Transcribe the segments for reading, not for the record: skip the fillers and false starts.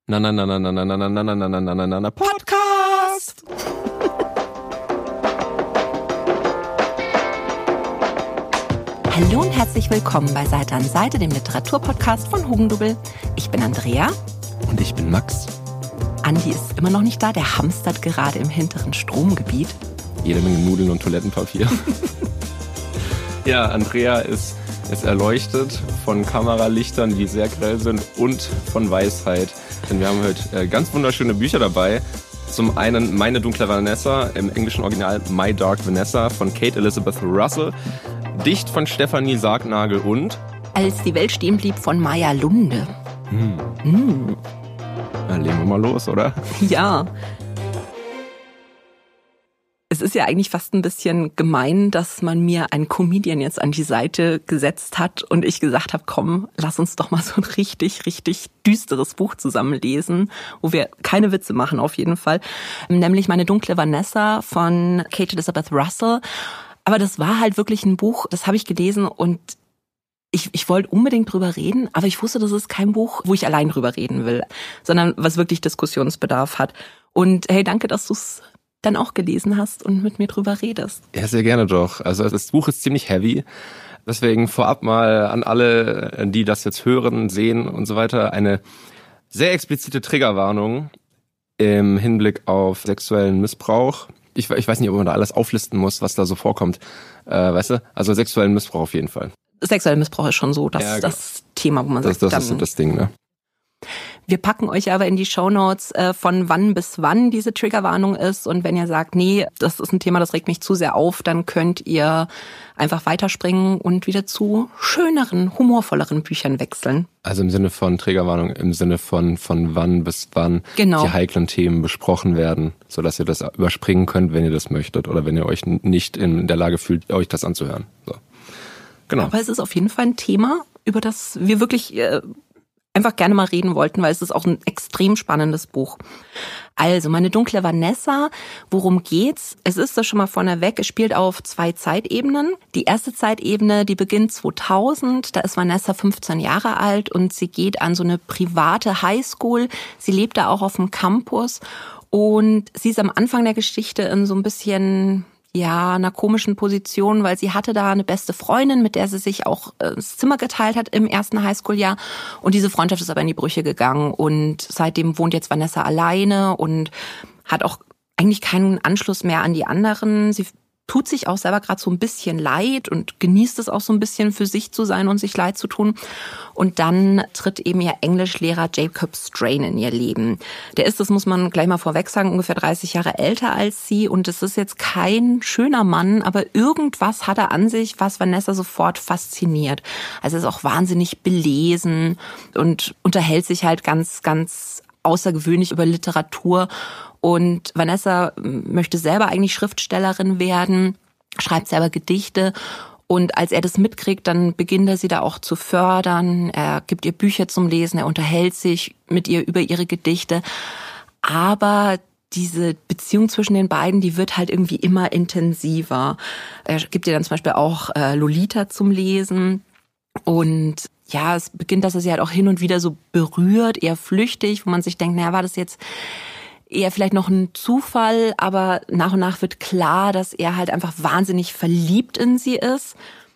Podcast. Hallo und herzlich willkommen bei Seite an Seite, dem Literaturpodcast von Hugendubel. Ich bin Andrea. Und ich bin Max. Andi ist immer noch nicht da, der hamstert gerade im hinteren Stromgebiet. Jede Menge Nudeln und Toilettenpapier. Ja, Andrea ist erleuchtet von Kameralichtern, die sehr grell sind, und von Weisheit. Denn wir haben heute ganz wunderschöne Bücher dabei. Zum einen Meine dunkle Vanessa, im englischen Original My Dark Vanessa von Kate Elizabeth Russell. Dicht von Stefanie Sargnagel und Als die Welt stehen blieb von Maya Lunde. Na, legen wir mal los, oder? Ja. Es ist ja eigentlich fast ein bisschen gemein, dass man mir einen Comedian jetzt an die Seite gesetzt hat und ich gesagt habe, komm, lass uns doch mal so ein richtig, richtig düsteres Buch zusammenlesen, wo wir keine Witze machen auf jeden Fall. Nämlich Meine dunkle Vanessa von Kate Elizabeth Russell. Aber das war halt wirklich ein Buch, das habe ich gelesen und ich wollte unbedingt drüber reden, aber ich wusste, das ist kein Buch, wo ich allein drüber reden will, sondern was wirklich Diskussionsbedarf hat. Und hey, danke, dass du es dann auch gelesen hast und mit mir drüber redest. Ja, sehr gerne doch. Also das Buch ist ziemlich heavy. Deswegen vorab mal an alle, die das jetzt hören, sehen und so weiter, eine sehr explizite Triggerwarnung im Hinblick auf sexuellen Missbrauch. Ich weiß nicht, ob man da alles auflisten muss, was da so vorkommt. Weißt du? Also sexuellen Missbrauch auf jeden Fall. Sexueller Missbrauch ist schon so das Thema, wo man sagt, das ist so das Ding, ne? Wir packen euch aber in die Shownotes, von wann bis wann diese Triggerwarnung ist. Und wenn ihr sagt, nee, das ist ein Thema, das regt mich zu sehr auf, dann könnt ihr einfach weiterspringen und wieder zu schöneren, humorvolleren Büchern wechseln. Also im Sinne von Triggerwarnung, im Sinne von wann bis wann genau. Die heiklen Themen besprochen werden, sodass ihr das überspringen könnt, wenn ihr das möchtet oder wenn ihr euch nicht in der Lage fühlt, euch das anzuhören. So. Genau. Aber es ist auf jeden Fall ein Thema, über das wir wirklich einfach gerne mal reden wollten, weil es ist auch ein extrem spannendes Buch. Also, Meine dunkle Vanessa, worum geht's? Es ist das schon mal vorneweg, es spielt auf 2 Zeitebenen. Die erste Zeitebene, die beginnt 2000, da ist Vanessa 15 Jahre alt und sie geht an so eine private Highschool. Sie lebt da auch auf dem Campus und sie ist am Anfang der Geschichte in so ein bisschen einer komischen Position, weil sie hatte da eine beste Freundin, mit der sie sich auch das Zimmer geteilt hat im ersten Highschool-Jahr. Und diese Freundschaft ist aber in die Brüche gegangen. Und seitdem wohnt jetzt Vanessa alleine und hat auch eigentlich keinen Anschluss mehr an die anderen. Sie tut sich auch selber gerade so ein bisschen leid und genießt es auch so ein bisschen, für sich zu sein und sich leid zu tun. Und dann tritt eben ihr Englischlehrer Jacob Strain in ihr Leben. Der ist, das muss man gleich mal vorweg sagen, ungefähr 30 Jahre älter als sie. Und es ist jetzt kein schöner Mann, aber irgendwas hat er an sich, was Vanessa sofort fasziniert. Also er ist auch wahnsinnig belesen und unterhält sich halt ganz, ganz außergewöhnlich über Literatur. Und Vanessa möchte selber eigentlich Schriftstellerin werden, schreibt selber Gedichte. Und als er das mitkriegt, dann beginnt er sie da auch zu fördern. Er gibt ihr Bücher zum Lesen, er unterhält sich mit ihr über ihre Gedichte. Aber diese Beziehung zwischen den beiden, die wird halt irgendwie immer intensiver. Er gibt ihr dann zum Beispiel auch Lolita zum Lesen. Und ja, es beginnt, dass er sie halt auch hin und wieder so berührt, eher flüchtig, wo man sich denkt, naja, war das jetzt eher vielleicht noch ein Zufall, aber nach und nach wird klar, dass er halt einfach wahnsinnig verliebt in sie ist.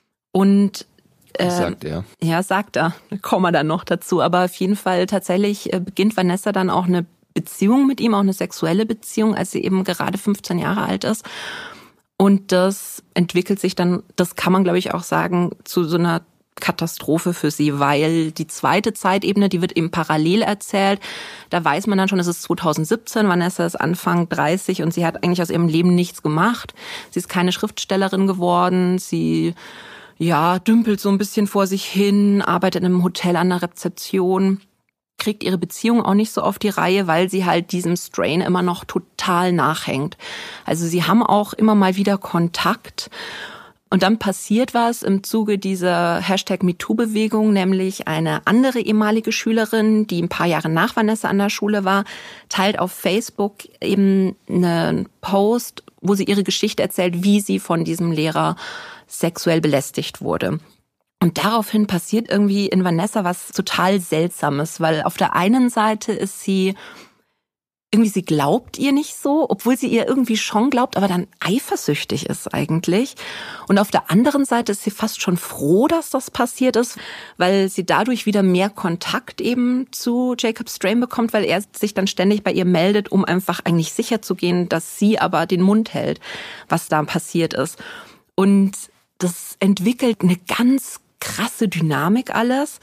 Und sagt er. Ja, sagt er. Kommen wir dann noch dazu. Aber auf jeden Fall tatsächlich beginnt Vanessa dann auch eine Beziehung mit ihm, auch eine sexuelle Beziehung, als sie eben gerade 15 Jahre alt ist. Und das entwickelt sich dann, das kann man glaube ich auch sagen, zu so einer Katastrophe für sie, weil die zweite Zeitebene, die wird eben parallel erzählt. Da weiß man dann schon, es ist 2017, Vanessa ist Anfang 30 und sie hat eigentlich aus ihrem Leben nichts gemacht. Sie ist keine Schriftstellerin geworden, sie dümpelt so ein bisschen vor sich hin, arbeitet in einem Hotel an der Rezeption, kriegt ihre Beziehung auch nicht so auf die Reihe, weil sie halt diesem Strain immer noch total nachhängt. Also sie haben auch immer mal wieder Kontakt. Und dann passiert was im Zuge dieser #MeToo-Bewegung, nämlich eine andere ehemalige Schülerin, die ein paar Jahre nach Vanessa an der Schule war, teilt auf Facebook eben einen Post, wo sie ihre Geschichte erzählt, wie sie von diesem Lehrer sexuell belästigt wurde. Und daraufhin passiert irgendwie in Vanessa was total Seltsames, weil auf der einen Seite ist sie glaubt ihr nicht so, obwohl sie ihr irgendwie schon glaubt, aber dann eifersüchtig ist eigentlich. Und auf der anderen Seite ist sie fast schon froh, dass das passiert ist, weil sie dadurch wieder mehr Kontakt eben zu Jacob Strain bekommt, weil er sich dann ständig bei ihr meldet, um einfach eigentlich sicher zu gehen, dass sie aber den Mund hält, was da passiert ist. Und das entwickelt eine ganz krasse Dynamik alles.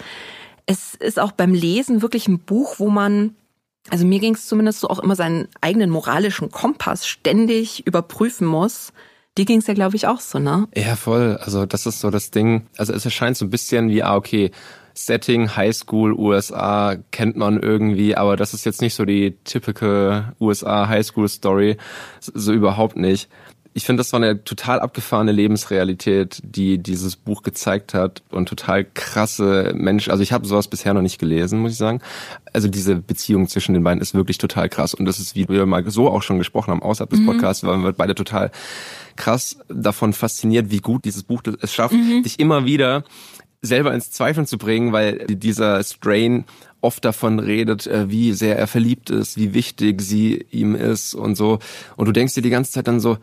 Es ist auch beim Lesen wirklich ein Buch, wo man, also mir ging es zumindest so, auch immer seinen eigenen moralischen Kompass ständig überprüfen muss. Dir ging es ja, glaube ich, auch so, ne? Ja, voll. Also das ist so das Ding. Also es erscheint so ein bisschen wie, okay, Setting, Highschool, USA, kennt man irgendwie, aber das ist jetzt nicht so die typische USA Highschool-Story. So überhaupt nicht. Ich finde, das war eine total abgefahrene Lebensrealität, die dieses Buch gezeigt hat und total krasse Menschen. Also ich habe sowas bisher noch nicht gelesen, muss ich sagen. Also diese Beziehung zwischen den beiden ist wirklich total krass. Und das ist, wie wir mal so auch schon gesprochen haben, außerhalb des Podcasts, waren wir beide total krass davon fasziniert, wie gut dieses Buch es schafft, dich immer wieder selber ins Zweifeln zu bringen, weil dieser Strain oft davon redet, wie sehr er verliebt ist, wie wichtig sie ihm ist und so. Und du denkst dir die ganze Zeit dann so,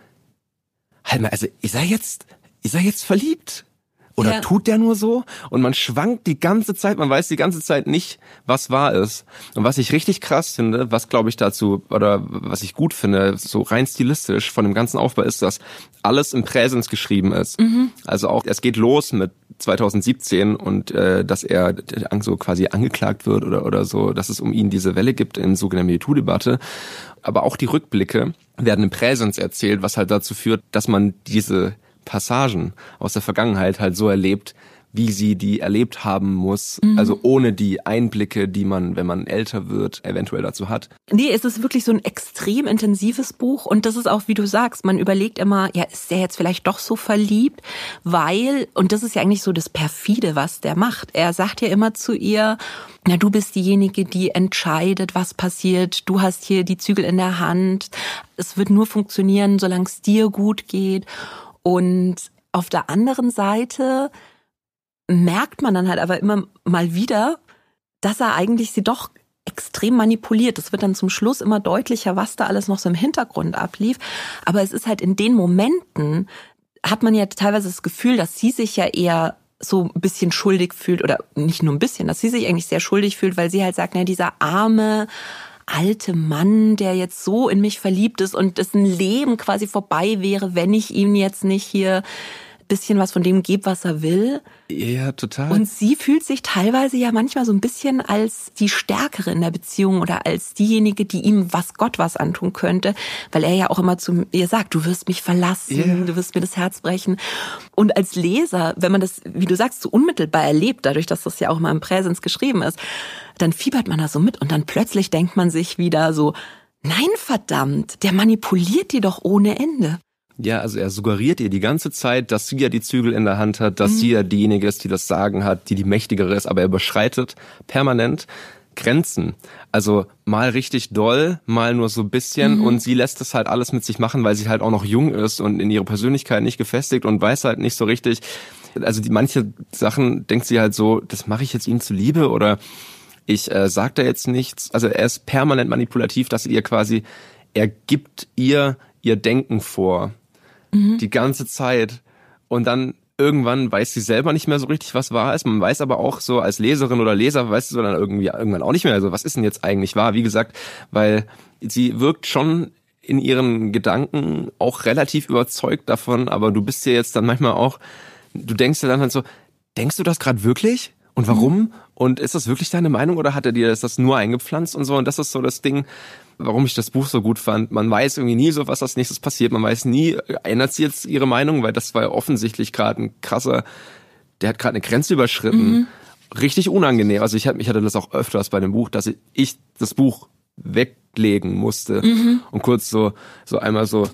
halt mal, also ist er jetzt verliebt? Oder tut der nur so? Und man schwankt die ganze Zeit, man weiß die ganze Zeit nicht, was wahr ist. Und was ich richtig krass finde, was glaube ich dazu, oder was ich gut finde, so rein stilistisch von dem ganzen Aufbau ist, dass alles im Präsens geschrieben ist. Also auch, es geht los mit 2017 und dass er so quasi angeklagt wird oder so, dass es um ihn diese Welle gibt in sogenannter MeToo-Debatte. Aber auch die Rückblicke werden im Präsens erzählt, was halt dazu führt, dass man diese Passagen aus der Vergangenheit halt so erlebt, wie sie die erlebt haben muss. Also ohne die Einblicke, die man, wenn man älter wird, eventuell dazu hat. Nee, es ist wirklich so ein extrem intensives Buch und das ist auch, wie du sagst, man überlegt immer, ja, ist der jetzt vielleicht doch so verliebt? Weil, und das ist ja eigentlich so das Perfide, was der macht. Er sagt ja immer zu ihr, na, du bist diejenige, die entscheidet, was passiert. Du hast hier die Zügel in der Hand. Es wird nur funktionieren, solange es dir gut geht. Und auf der anderen Seite merkt man dann halt aber immer mal wieder, dass er eigentlich sie doch extrem manipuliert. Das wird dann zum Schluss immer deutlicher, was da alles noch so im Hintergrund ablief. Aber es ist halt in den Momenten, hat man ja teilweise das Gefühl, dass sie sich ja eher so ein bisschen schuldig fühlt, oder nicht nur ein bisschen, dass sie sich eigentlich sehr schuldig fühlt, weil sie halt sagt, na, dieser arme alte Mann, der jetzt so in mich verliebt ist und dessen Leben quasi vorbei wäre, wenn ich ihm jetzt nicht hier ein bisschen was von dem gebe, was er will. Ja, total. Und sie fühlt sich teilweise ja manchmal so ein bisschen als die Stärkere in der Beziehung oder als diejenige, die ihm Gott was antun könnte, weil er ja auch immer zu ihr sagt, du wirst mich verlassen, du wirst mir das Herz brechen. Und als Leser, wenn man das, wie du sagst, so unmittelbar erlebt, dadurch, dass das ja auch mal im Präsens geschrieben ist, dann fiebert man da so mit und dann plötzlich denkt man sich wieder so, nein, verdammt, der manipuliert die doch ohne Ende. Ja, also er suggeriert ihr die ganze Zeit, dass sie ja die Zügel in der Hand hat, dass sie ja diejenige ist, die das Sagen hat, die mächtigere ist, aber er überschreitet permanent Grenzen. Also mal richtig doll, mal nur so ein bisschen und sie lässt das halt alles mit sich machen, weil sie halt auch noch jung ist und in ihrer Persönlichkeit nicht gefestigt und weiß halt nicht so richtig, also manche Sachen denkt sie halt so, das mache ich jetzt ihm zuliebe oder ich sag da jetzt nichts. Also er ist permanent manipulativ, dass er gibt ihr Denken vor. Die ganze Zeit. Und dann irgendwann weiß sie selber nicht mehr so richtig, was wahr ist. Man weiß aber auch so als Leserin oder Leser, weißt du, dann irgendwann auch nicht mehr. Also was ist denn jetzt eigentlich wahr? Wie gesagt, weil sie wirkt schon in ihren Gedanken auch relativ überzeugt davon, aber du bist ja jetzt dann manchmal auch, du denkst dir dann halt so, denkst du das gerade wirklich? Und warum? Und ist das wirklich deine Meinung oder hat er dir das nur eingepflanzt und so? Und das ist so das Ding, warum ich das Buch so gut fand. Man weiß irgendwie nie so, was als nächstes passiert. Man weiß nie, ändert sie jetzt ihre Meinung, weil das war ja offensichtlich gerade ein krasser, der hat gerade eine Grenze überschritten. Richtig unangenehm. Also ich hatte das auch öfters bei dem Buch, dass ich das Buch weglegen musste und kurz so einmal so,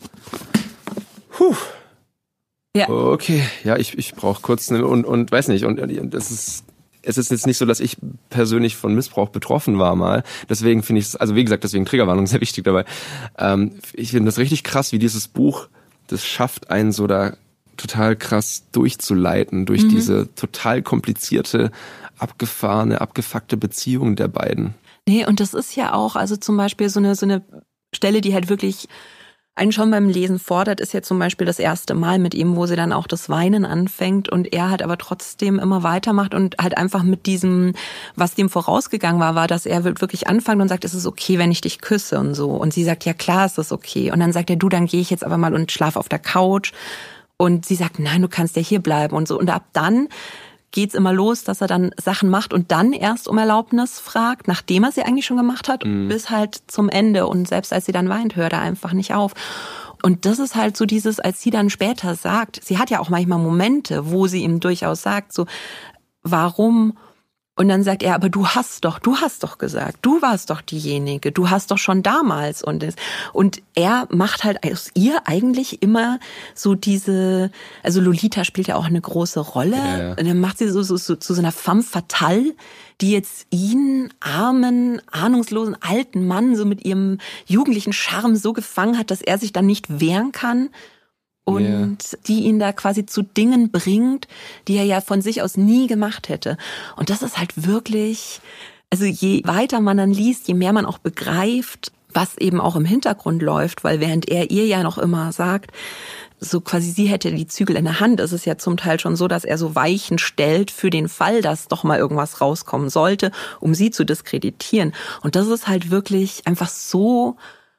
Ja. Okay, ja, ich brauche kurz und weiß nicht und es ist jetzt nicht so, dass ich persönlich von Missbrauch betroffen war mal. Deswegen finde ich es, also wie gesagt, deswegen Triggerwarnung sehr wichtig dabei. Ich finde das richtig krass, wie dieses Buch das schafft, einen so da total krass durchzuleiten durch diese total komplizierte, abgefahrene, abgefuckte Beziehung der beiden. Nee, und das ist ja auch, also zum Beispiel so eine Stelle, die halt wirklich einen schon beim Lesen fordert, ist ja zum Beispiel das erste Mal mit ihm, wo sie dann auch das Weinen anfängt und er halt aber trotzdem immer weitermacht und halt einfach mit diesem, was dem vorausgegangen war, dass er wirklich anfängt und sagt, es ist okay, wenn ich dich küsse und so. Und sie sagt, ja klar, ist das okay. Und dann sagt er, du, dann gehe ich jetzt aber mal und schlafe auf der Couch. Und sie sagt, nein, du kannst ja hier bleiben und so. Und ab dann geht's immer los, dass er dann Sachen macht und dann erst um Erlaubnis fragt, nachdem er sie eigentlich schon gemacht hat, bis halt zum Ende. Und selbst als sie dann weint, hört er einfach nicht auf. Und das ist halt so dieses, als sie dann später sagt, sie hat ja auch manchmal Momente, wo sie ihm durchaus sagt, so, warum? Und dann sagt er, aber du hast doch gesagt, du warst doch diejenige, du hast doch schon damals und er macht halt aus ihr eigentlich immer so diese, also Lolita spielt ja auch eine große Rolle, ja. Und dann macht sie so zu so einer femme fatale, die jetzt ihn, armen, ahnungslosen alten Mann, so mit ihrem jugendlichen Charme so gefangen hat, dass er sich dann nicht wehren kann. Und die ihn da quasi zu Dingen bringt, die er ja von sich aus nie gemacht hätte. Und das ist halt wirklich, also je weiter man dann liest, je mehr man auch begreift, was eben auch im Hintergrund läuft, weil während er ihr ja noch immer sagt, so quasi sie hätte die Zügel in der Hand, ist es ja zum Teil schon so, dass er so Weichen stellt für den Fall, dass doch mal irgendwas rauskommen sollte, um sie zu diskreditieren. Und das ist halt wirklich einfach so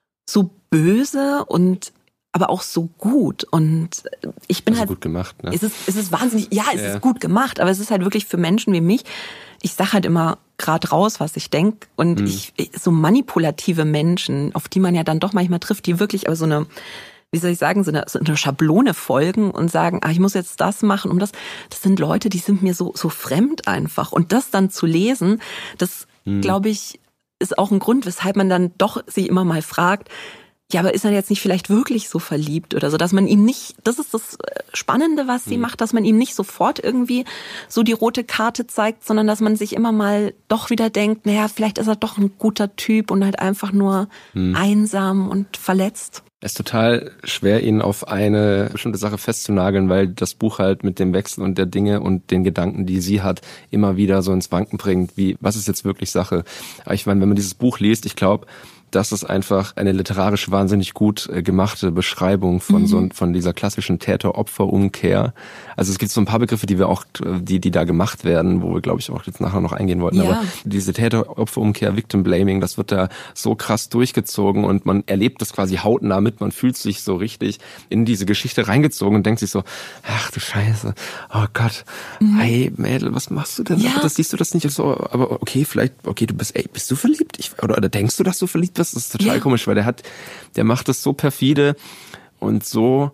böse und aber auch so gut. Und ich bin also halt gut gemacht, ne? Es ist wahnsinnig, es ist gut gemacht, aber es ist halt wirklich für Menschen wie mich, ich sag halt immer gerade raus, was ich denk. Und so manipulative Menschen, auf die man ja dann doch manchmal trifft, die wirklich aber so eine, wie soll ich sagen, so eine Schablone folgen und sagen, ich muss jetzt das machen, das sind Leute, die sind mir so fremd einfach. Und das dann zu lesen, das glaube ich, ist auch ein Grund, weshalb man dann doch sich immer mal fragt, ja, aber ist er jetzt nicht vielleicht wirklich so verliebt oder so, dass man ihm nicht, das ist das Spannende, was sie macht, dass man ihm nicht sofort irgendwie so die rote Karte zeigt, sondern dass man sich immer mal doch wieder denkt, naja, vielleicht ist er doch ein guter Typ und halt einfach nur einsam und verletzt. Es ist total schwer, ihn auf eine bestimmte Sache festzunageln, weil das Buch halt mit dem Wechsel und der Dinge und den Gedanken, die sie hat, immer wieder so ins Wanken bringt, wie, was ist jetzt wirklich Sache? Aber ich meine, wenn man dieses Buch liest, ich glaube, das ist einfach eine literarisch wahnsinnig gut gemachte Beschreibung von von dieser klassischen Täter-Opfer-Umkehr. Also es gibt so ein paar Begriffe, die wir auch, die da gemacht werden, wo wir, glaube ich, auch jetzt nachher noch eingehen wollten. Ja. Aber diese Täter-Opfer-Umkehr, Victim-Blaming, das wird da so krass durchgezogen und man erlebt das quasi hautnah mit. Man fühlt sich so richtig in diese Geschichte reingezogen und denkt sich so, ach du Scheiße, oh Gott, hey Mädel, was machst du denn? Ja. Das siehst du das nicht so, aber okay, vielleicht, du bist du verliebt? Oder denkst du, dass du verliebt bist? Das ist total komisch, weil der macht das so perfide und so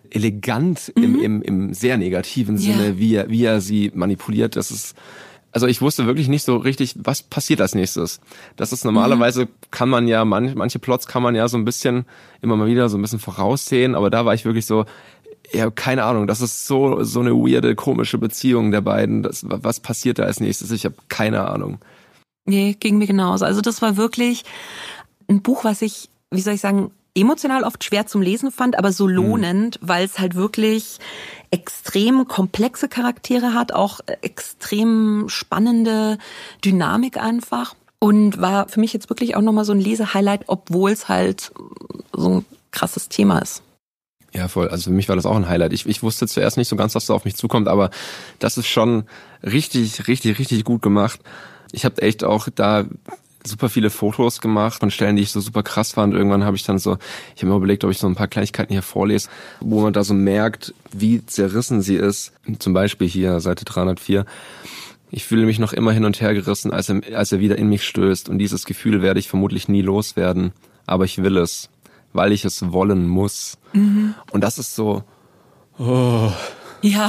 elegant im sehr negativen Sinne, wie er sie manipuliert. Das ist, also ich wusste wirklich nicht so richtig, was passiert als nächstes. Das ist normalerweise kann man ja, manche Plots kann man ja so ein bisschen, immer mal wieder so ein bisschen voraussehen, aber da war ich wirklich so, ja, keine Ahnung, das ist so eine weirde, komische Beziehung der beiden. Was passiert da als nächstes? Ich habe keine Ahnung. Nee, ging mir genauso. Also das war wirklich ein Buch, was ich, wie soll ich sagen, emotional oft schwer zum Lesen fand, aber so lohnend, weil es halt wirklich extrem komplexe Charaktere hat, auch extrem spannende Dynamik einfach und war für mich jetzt wirklich auch nochmal so ein Lesehighlight, obwohl es halt so ein krasses Thema ist. Ja, voll. Also für mich war das auch ein Highlight. Ich wusste zuerst nicht so ganz, was da auf mich zukommt, aber das ist schon richtig, richtig, richtig gut gemacht. Ich habe echt auch da super viele Fotos gemacht von Stellen, die ich so super krass fand. Irgendwann habe ich dann so, ich habe mir überlegt, ob ich so ein paar Kleinigkeiten hier vorlese, wo man da so merkt, wie zerrissen sie ist. Zum Beispiel hier, Seite 304. Ich fühle mich noch immer hin und her gerissen, als er wieder in mich stößt. Und dieses Gefühl werde ich vermutlich nie loswerden. Aber ich will es, weil ich es wollen muss. Und das ist so, Ja.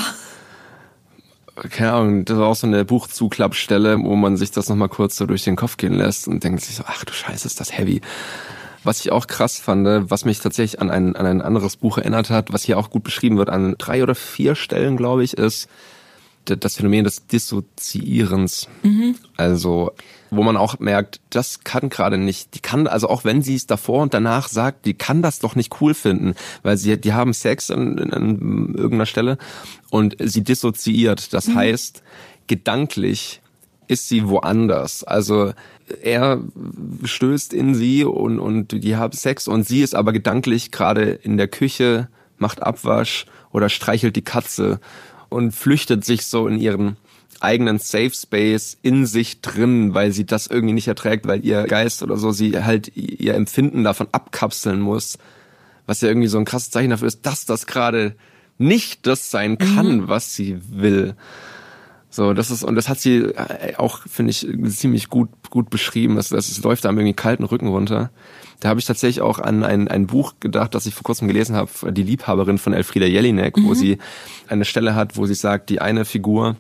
Keine Ahnung, das war auch so eine Buchzuklappstelle, wo man sich das nochmal kurz so durch den Kopf gehen lässt und denkt sich so, ach du Scheiße, ist das heavy. Was ich auch krass fand, was mich tatsächlich an ein anderes Buch erinnert hat, was hier auch gut beschrieben wird, an 3 oder 4 Stellen, glaube ich, ist das Phänomen des Dissoziierens. Also wo man auch merkt, das kann gerade nicht, die kann, also auch wenn sie es davor und danach sagt, die kann das doch nicht cool finden, weil die haben Sex an irgendeiner Stelle und sie dissoziiert. Das heißt, gedanklich ist sie woanders. Also er stößt in sie und die haben Sex und sie ist aber gedanklich gerade in der Küche, macht Abwasch oder streichelt die Katze und flüchtet sich so in ihren eigenen Safe Space in sich drin, weil sie das irgendwie nicht erträgt, weil ihr Geist oder so sie halt ihr Empfinden davon abkapseln muss, was ja irgendwie so ein krasses Zeichen dafür ist, dass das gerade nicht das sein kann, was sie will. So, das hat sie auch, finde ich, ziemlich gut beschrieben. Das läuft einem irgendwie kalten Rücken runter. Da habe ich tatsächlich auch an ein Buch gedacht, das ich vor kurzem gelesen habe, Die Liebhaberin von Elfriede Jelinek, wo sie eine Stelle hat, wo sie sagt, die eine Figur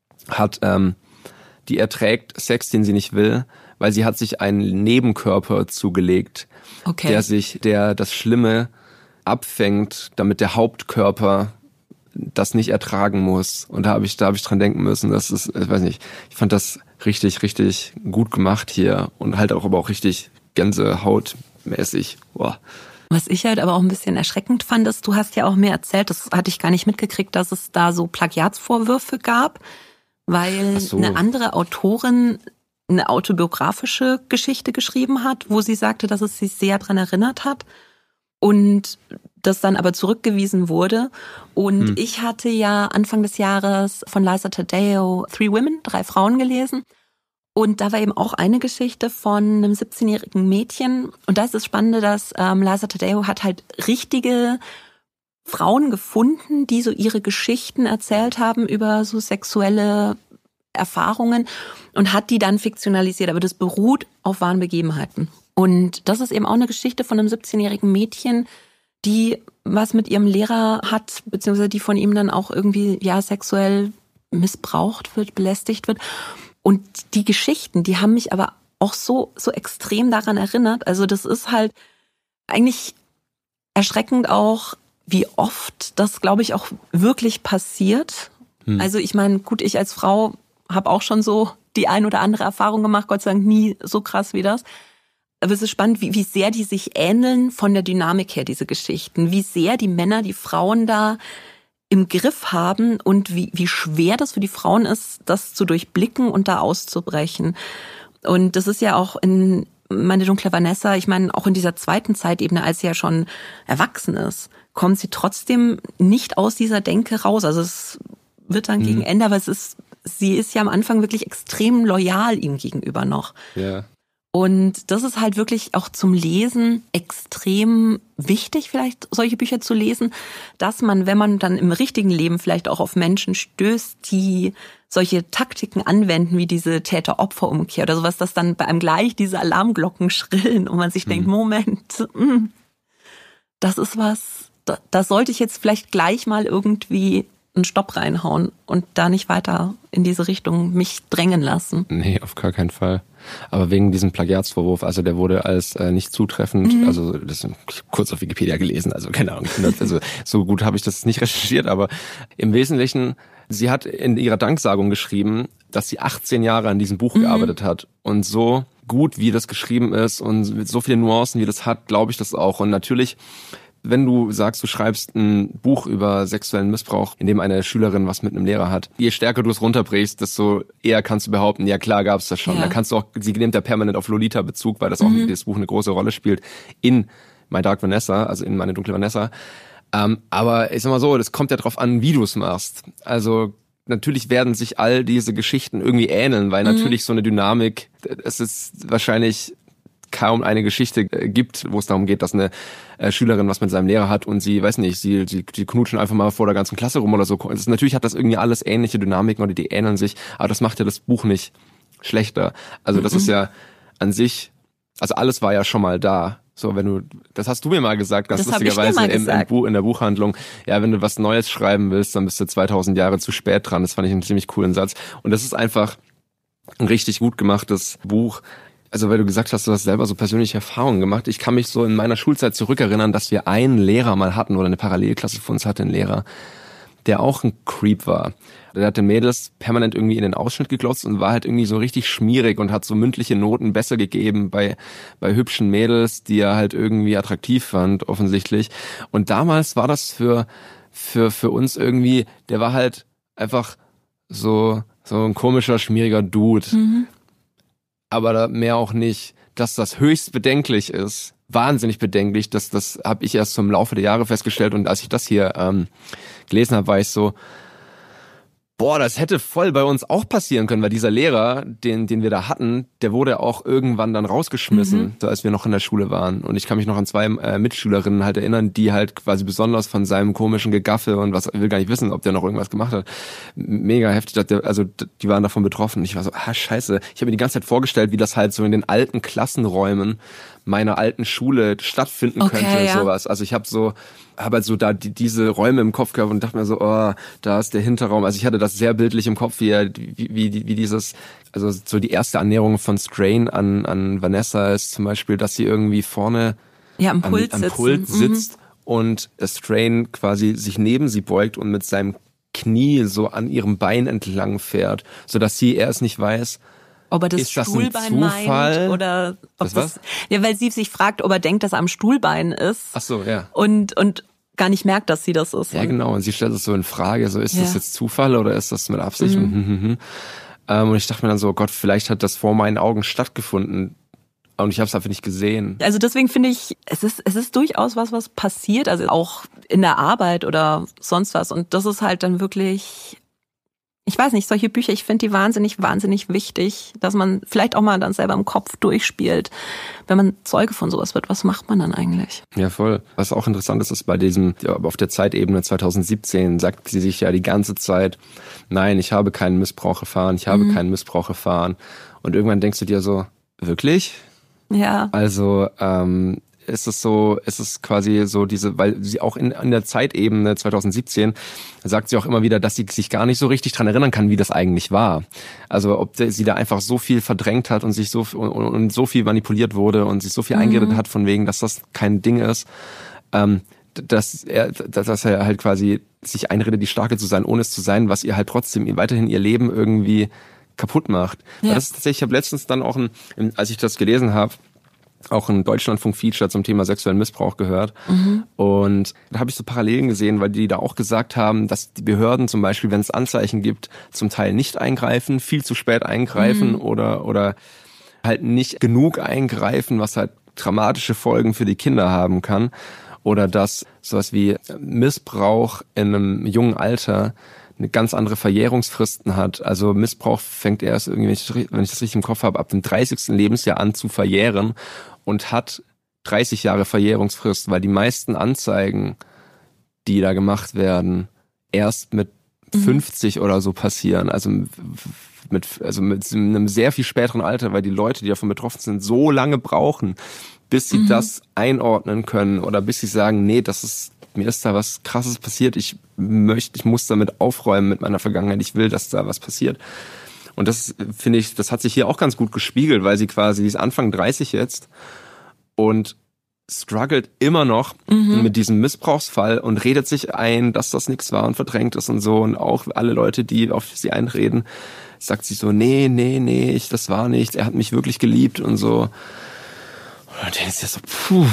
die erträgt Sex, den sie nicht will, weil sie hat sich einen Nebenkörper zugelegt, der das Schlimme abfängt, damit der Hauptkörper das nicht ertragen muss. Und da habe ich dran denken müssen, das ist, ich weiß nicht, ich fand das richtig, richtig gut gemacht hier und halt aber auch richtig gänsehautmäßig. Boah. Was ich halt aber auch ein bisschen erschreckend fand, ist, du hast ja auch mir erzählt, das hatte ich gar nicht mitgekriegt, dass es da so Plagiatsvorwürfe gab, weil eine andere Autorin eine autobiografische Geschichte geschrieben hat, wo sie sagte, dass es sie sehr daran erinnert hat und das dann aber zurückgewiesen wurde. Und ich hatte ja Anfang des Jahres von Liza Taddeo 3 Women, 3 Frauen gelesen. Und da war eben auch eine Geschichte von einem 17-jährigen Mädchen. Und da ist das Spannende, dass Liza Taddeo hat halt richtige Frauen gefunden, die so ihre Geschichten erzählt haben über so sexuelle Erfahrungen und hat die dann fiktionalisiert. Aber das beruht auf wahren Begebenheiten. Und das ist eben auch eine Geschichte von einem 17-jährigen Mädchen, die was mit ihrem Lehrer hat, beziehungsweise die von ihm dann auch irgendwie sexuell missbraucht wird, belästigt wird. Und die Geschichten, die haben mich aber auch so extrem daran erinnert. Also das ist halt eigentlich erschreckend auch, wie oft das, glaube ich, auch wirklich passiert. Also ich meine, gut, ich als Frau habe auch schon so die ein oder andere Erfahrung gemacht, Gott sei Dank nie so krass wie das. Aber es ist spannend, wie sehr die sich ähneln von der Dynamik her, diese Geschichten. Wie sehr die Männer die Frauen da im Griff haben und wie schwer das für die Frauen ist, das zu durchblicken und da auszubrechen. Und das ist ja auch in Meine dunkle Vanessa, ich meine, auch in dieser zweiten Zeitebene, als sie ja schon erwachsen ist, kommt sie trotzdem nicht aus dieser Denke raus. Also es wird dann gegen Ende, aber sie ist ja am Anfang wirklich extrem loyal ihm gegenüber noch. Ja. Und das ist halt wirklich auch zum Lesen extrem wichtig, vielleicht solche Bücher zu lesen, dass man, wenn man dann im richtigen Leben vielleicht auch auf Menschen stößt, die solche Taktiken anwenden, wie diese Täter-Opfer-Umkehr oder sowas, dass dann bei einem gleich diese Alarmglocken schrillen und man sich denkt, Moment, das ist was, da sollte ich jetzt vielleicht gleich mal irgendwie einen Stopp reinhauen und da nicht weiter in diese Richtung mich drängen lassen. Nee, auf gar keinen Fall. Aber wegen diesem Plagiatsvorwurf, also der wurde als nicht zutreffend, also das kurz auf Wikipedia gelesen, also keine Ahnung, also so gut habe ich das nicht recherchiert, aber im Wesentlichen, sie hat in ihrer Danksagung geschrieben, dass sie 18 Jahre an diesem Buch gearbeitet hat und so gut, wie das geschrieben ist und mit so vielen Nuancen, wie das hat, glaube ich das auch. Und natürlich, wenn du sagst, du schreibst ein Buch über sexuellen Missbrauch, in dem eine Schülerin was mit einem Lehrer hat, je stärker du es runterbrichst, desto eher kannst du behaupten, ja klar gab's das schon. Ja. Da kannst du auch, sie nimmt ja permanent auf Lolita Bezug, weil das auch in das Buch eine große Rolle spielt, in My Dark Vanessa, also in Meine dunkle Vanessa. Aber ich sag mal so, das kommt ja drauf an, wie du es machst. Also natürlich werden sich all diese Geschichten irgendwie ähneln, weil natürlich so eine Dynamik, es ist wahrscheinlich kaum eine Geschichte gibt, wo es darum geht, dass eine Schülerin was mit seinem Lehrer hat und sie, weiß nicht, sie knutschen einfach mal vor der ganzen Klasse rum oder so. Natürlich hat das irgendwie alles ähnliche Dynamiken oder die ähneln sich, aber das macht ja das Buch nicht schlechter. Also das ist ja an sich, also alles war ja schon mal da. So, das hast du mir mal gesagt, ganz lustigerweise in der Buchhandlung. Ja, wenn du was Neues schreiben willst, dann bist du 2000 Jahre zu spät dran. Das fand ich einen ziemlich coolen Satz. Und das ist einfach ein richtig gut gemachtes Buch. Also weil du gesagt hast, du hast selber so persönliche Erfahrungen gemacht. Ich kann mich so in meiner Schulzeit zurückerinnern, dass wir einen Lehrer mal hatten oder eine Parallelklasse von uns hatte, einen Lehrer, der auch ein Creep war. Der hat den Mädels permanent irgendwie in den Ausschnitt geglotzt und war halt irgendwie so richtig schmierig und hat so mündliche Noten besser gegeben bei hübschen Mädels, die er halt irgendwie attraktiv fand, offensichtlich. Und damals war das für uns irgendwie, der war halt einfach so ein komischer, schmieriger Dude. Aber mehr auch nicht. Dass das höchst bedenklich ist, wahnsinnig bedenklich, das habe ich erst zum Laufe der Jahre festgestellt. Und als ich das hier gelesen habe, war ich so, boah, das hätte voll bei uns auch passieren können, weil dieser Lehrer, den wir da hatten, der wurde auch irgendwann dann rausgeschmissen, so als wir noch in der Schule waren. Und ich kann mich noch an 2 Mitschülerinnen halt erinnern, die halt quasi besonders von seinem komischen Gegaffe und was, ich will gar nicht wissen, ob der noch irgendwas gemacht hat. Mega heftig, die waren davon betroffen. Ich war so, scheiße. Ich habe mir die ganze Zeit vorgestellt, wie das halt so in den alten Klassenräumen meiner alten Schule stattfinden könnte, sowas. Also ich habe halt so da diese Räume im Kopf gehabt und dachte mir so, oh, da ist der Hinterraum. Also ich hatte das sehr bildlich im Kopf, wie dieses, also so die erste Annäherung von Strain an Vanessa ist zum Beispiel, dass sie irgendwie vorne am Pult sitzt und Strain quasi sich neben sie beugt und mit seinem Knie so an ihrem Bein entlang fährt, sodass sie erst nicht weiß, ob er das ist Stuhlbein meint oder ob das ja, weil sie sich fragt, ob er denkt, dass er am Stuhlbein ist. Ach so, ja. Und gar nicht merkt, dass sie das ist. Ja, genau. Und sie stellt es so in Frage, so ist das jetzt Zufall oder ist das mit Absicht? Und ich dachte mir dann so, Gott, vielleicht hat das vor meinen Augen stattgefunden. Und ich habe es einfach nicht gesehen. Also deswegen finde ich, es ist durchaus was passiert, also auch in der Arbeit oder sonst was. Und das ist halt dann wirklich, ich weiß nicht, solche Bücher, ich finde die wahnsinnig, wahnsinnig wichtig, dass man vielleicht auch mal dann selber im Kopf durchspielt. Wenn man Zeuge von sowas wird, was macht man dann eigentlich? Ja, voll. Was auch interessant ist bei diesem, auf der Zeitebene 2017 sagt sie sich ja die ganze Zeit, nein, ich habe keinen Missbrauch erfahren, Und irgendwann denkst du dir so, wirklich? Ja. Also, ist es quasi so weil sie auch in der Zeitebene 2017 sagt sie auch immer wieder, dass sie sich gar nicht so richtig dran erinnern kann, wie das eigentlich war. Also ob sie da einfach so viel verdrängt hat und sich so viel manipuliert wurde und sich so viel eingeredet hat von wegen, dass das kein Ding ist, dass er halt quasi sich einredet, die Starke zu sein, ohne es zu sein, was ihr halt trotzdem weiterhin ihr Leben irgendwie kaputt macht. Ja. Das ist tatsächlich, ich habe letztens dann auch, als ich das gelesen habe, auch ein Deutschlandfunk-Feature zum Thema sexuellen Missbrauch gehört. Und da habe ich so Parallelen gesehen, weil die da auch gesagt haben, dass die Behörden zum Beispiel, wenn es Anzeichen gibt, zum Teil nicht eingreifen, viel zu spät eingreifen oder halt nicht genug eingreifen, was halt dramatische Folgen für die Kinder haben kann. Oder dass sowas wie Missbrauch in einem jungen Alter eine ganz andere Verjährungsfristen hat. Also Missbrauch fängt erst irgendwie, wenn ich das richtig im Kopf habe, ab dem 30. Lebensjahr an zu verjähren und hat 30 Jahre Verjährungsfrist, weil die meisten Anzeigen, die da gemacht werden, erst mit 50 oder so passieren. Also mit einem sehr viel späteren Alter, weil die Leute, die davon betroffen sind, so lange brauchen, bis sie das einordnen können oder bis sie sagen, nee, mir ist da was Krasses passiert, ich muss damit aufräumen mit meiner Vergangenheit, ich will, dass da was passiert. Und das finde ich, das hat sich hier auch ganz gut gespiegelt, weil sie ist Anfang 30 jetzt und struggelt immer noch mit diesem Missbrauchsfall und redet sich ein, dass das nichts war und verdrängt ist und so. Und auch alle Leute, die auf sie einreden, sagt sie so, nee, das war nichts, er hat mich wirklich geliebt und so. Und dann denkst du so,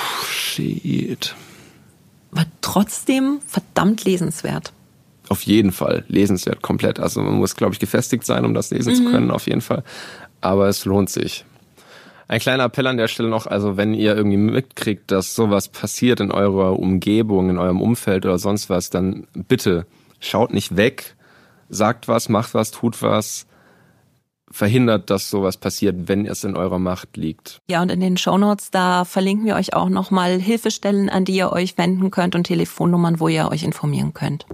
shit. Aber trotzdem verdammt lesenswert. Auf jeden Fall lesenswert, komplett. Also man muss, glaube ich, gefestigt sein, um das lesen zu können, auf jeden Fall. Aber es lohnt sich. Ein kleiner Appell an der Stelle noch, also wenn ihr irgendwie mitkriegt, dass sowas passiert in eurer Umgebung, in eurem Umfeld oder sonst was, dann bitte schaut nicht weg, sagt was, macht was, tut was, verhindert, dass sowas passiert, wenn es in eurer Macht liegt. Ja, und in den Shownotes, da verlinken wir euch auch nochmal Hilfestellen, an die ihr euch wenden könnt und Telefonnummern, wo ihr euch informieren könnt.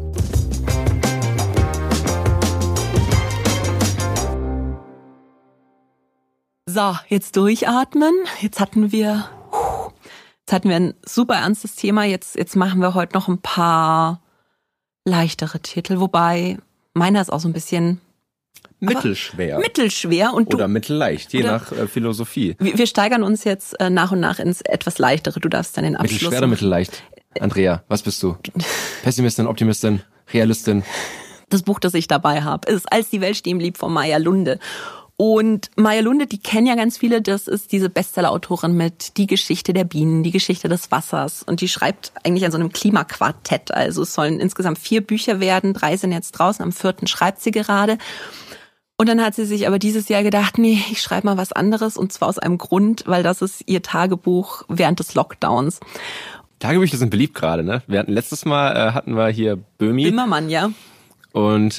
So, jetzt durchatmen. Jetzt hatten wir ein super ernstes Thema. Jetzt machen wir heute noch ein paar leichtere Titel, wobei meiner ist auch so ein bisschen mittelschwer und oder mittelleicht, je nach Philosophie. Wir steigern uns jetzt nach und nach ins etwas leichtere. Du darfst dann den Abschluss. Mittelschwer oder mittelleicht? Andrea, was bist du? Pessimistin, Optimistin, Realistin. Das Buch, das ich dabei habe, ist Als die Welt stehen blieb von Maya Lunde. Und Maya Lunde, die kennen ja ganz viele, das ist diese Bestseller-Autorin mit Die Geschichte der Bienen, Die Geschichte des Wassers. Und die schreibt eigentlich an so einem Klimaquartett. Also es sollen insgesamt 4 Bücher werden, 3 sind jetzt draußen, am 4. schreibt sie gerade. Und dann hat sie sich aber dieses Jahr gedacht, nee, ich schreibe mal was anderes. Und zwar aus einem Grund, weil das ist ihr Tagebuch während des Lockdowns. Tagebücher sind beliebt gerade, ne? Wir hatten letztes Mal, hatten wir hier Böhmermann, ja. Und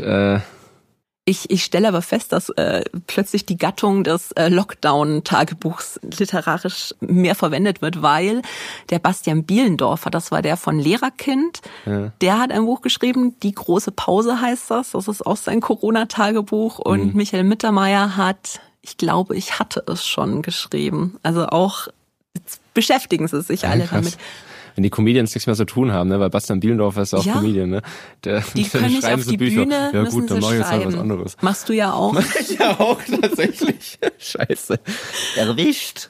Ich stelle aber fest, dass plötzlich die Gattung des Lockdown-Tagebuchs literarisch mehr verwendet wird, weil der Bastian Bielendorfer, das war der von Lehrerkind, der hat ein Buch geschrieben, Die große Pause heißt das. Das ist auch sein Corona-Tagebuch. Und Michael Mittermeier hat, ich glaube, ich hatte es schon geschrieben. Also auch, jetzt beschäftigen sie sich alle damit. Wenn die Comedians nichts mehr zu tun haben, ne? Weil Bastian Bielendorfer ist ja auch Comedian, ne? Die können nicht auf die Bücher. Bühne, ja müssen gut, dann mache ich jetzt halt was schreiben. anderes. Machst du ja auch. Mach ich ja auch tatsächlich. Scheiße. Erwischt.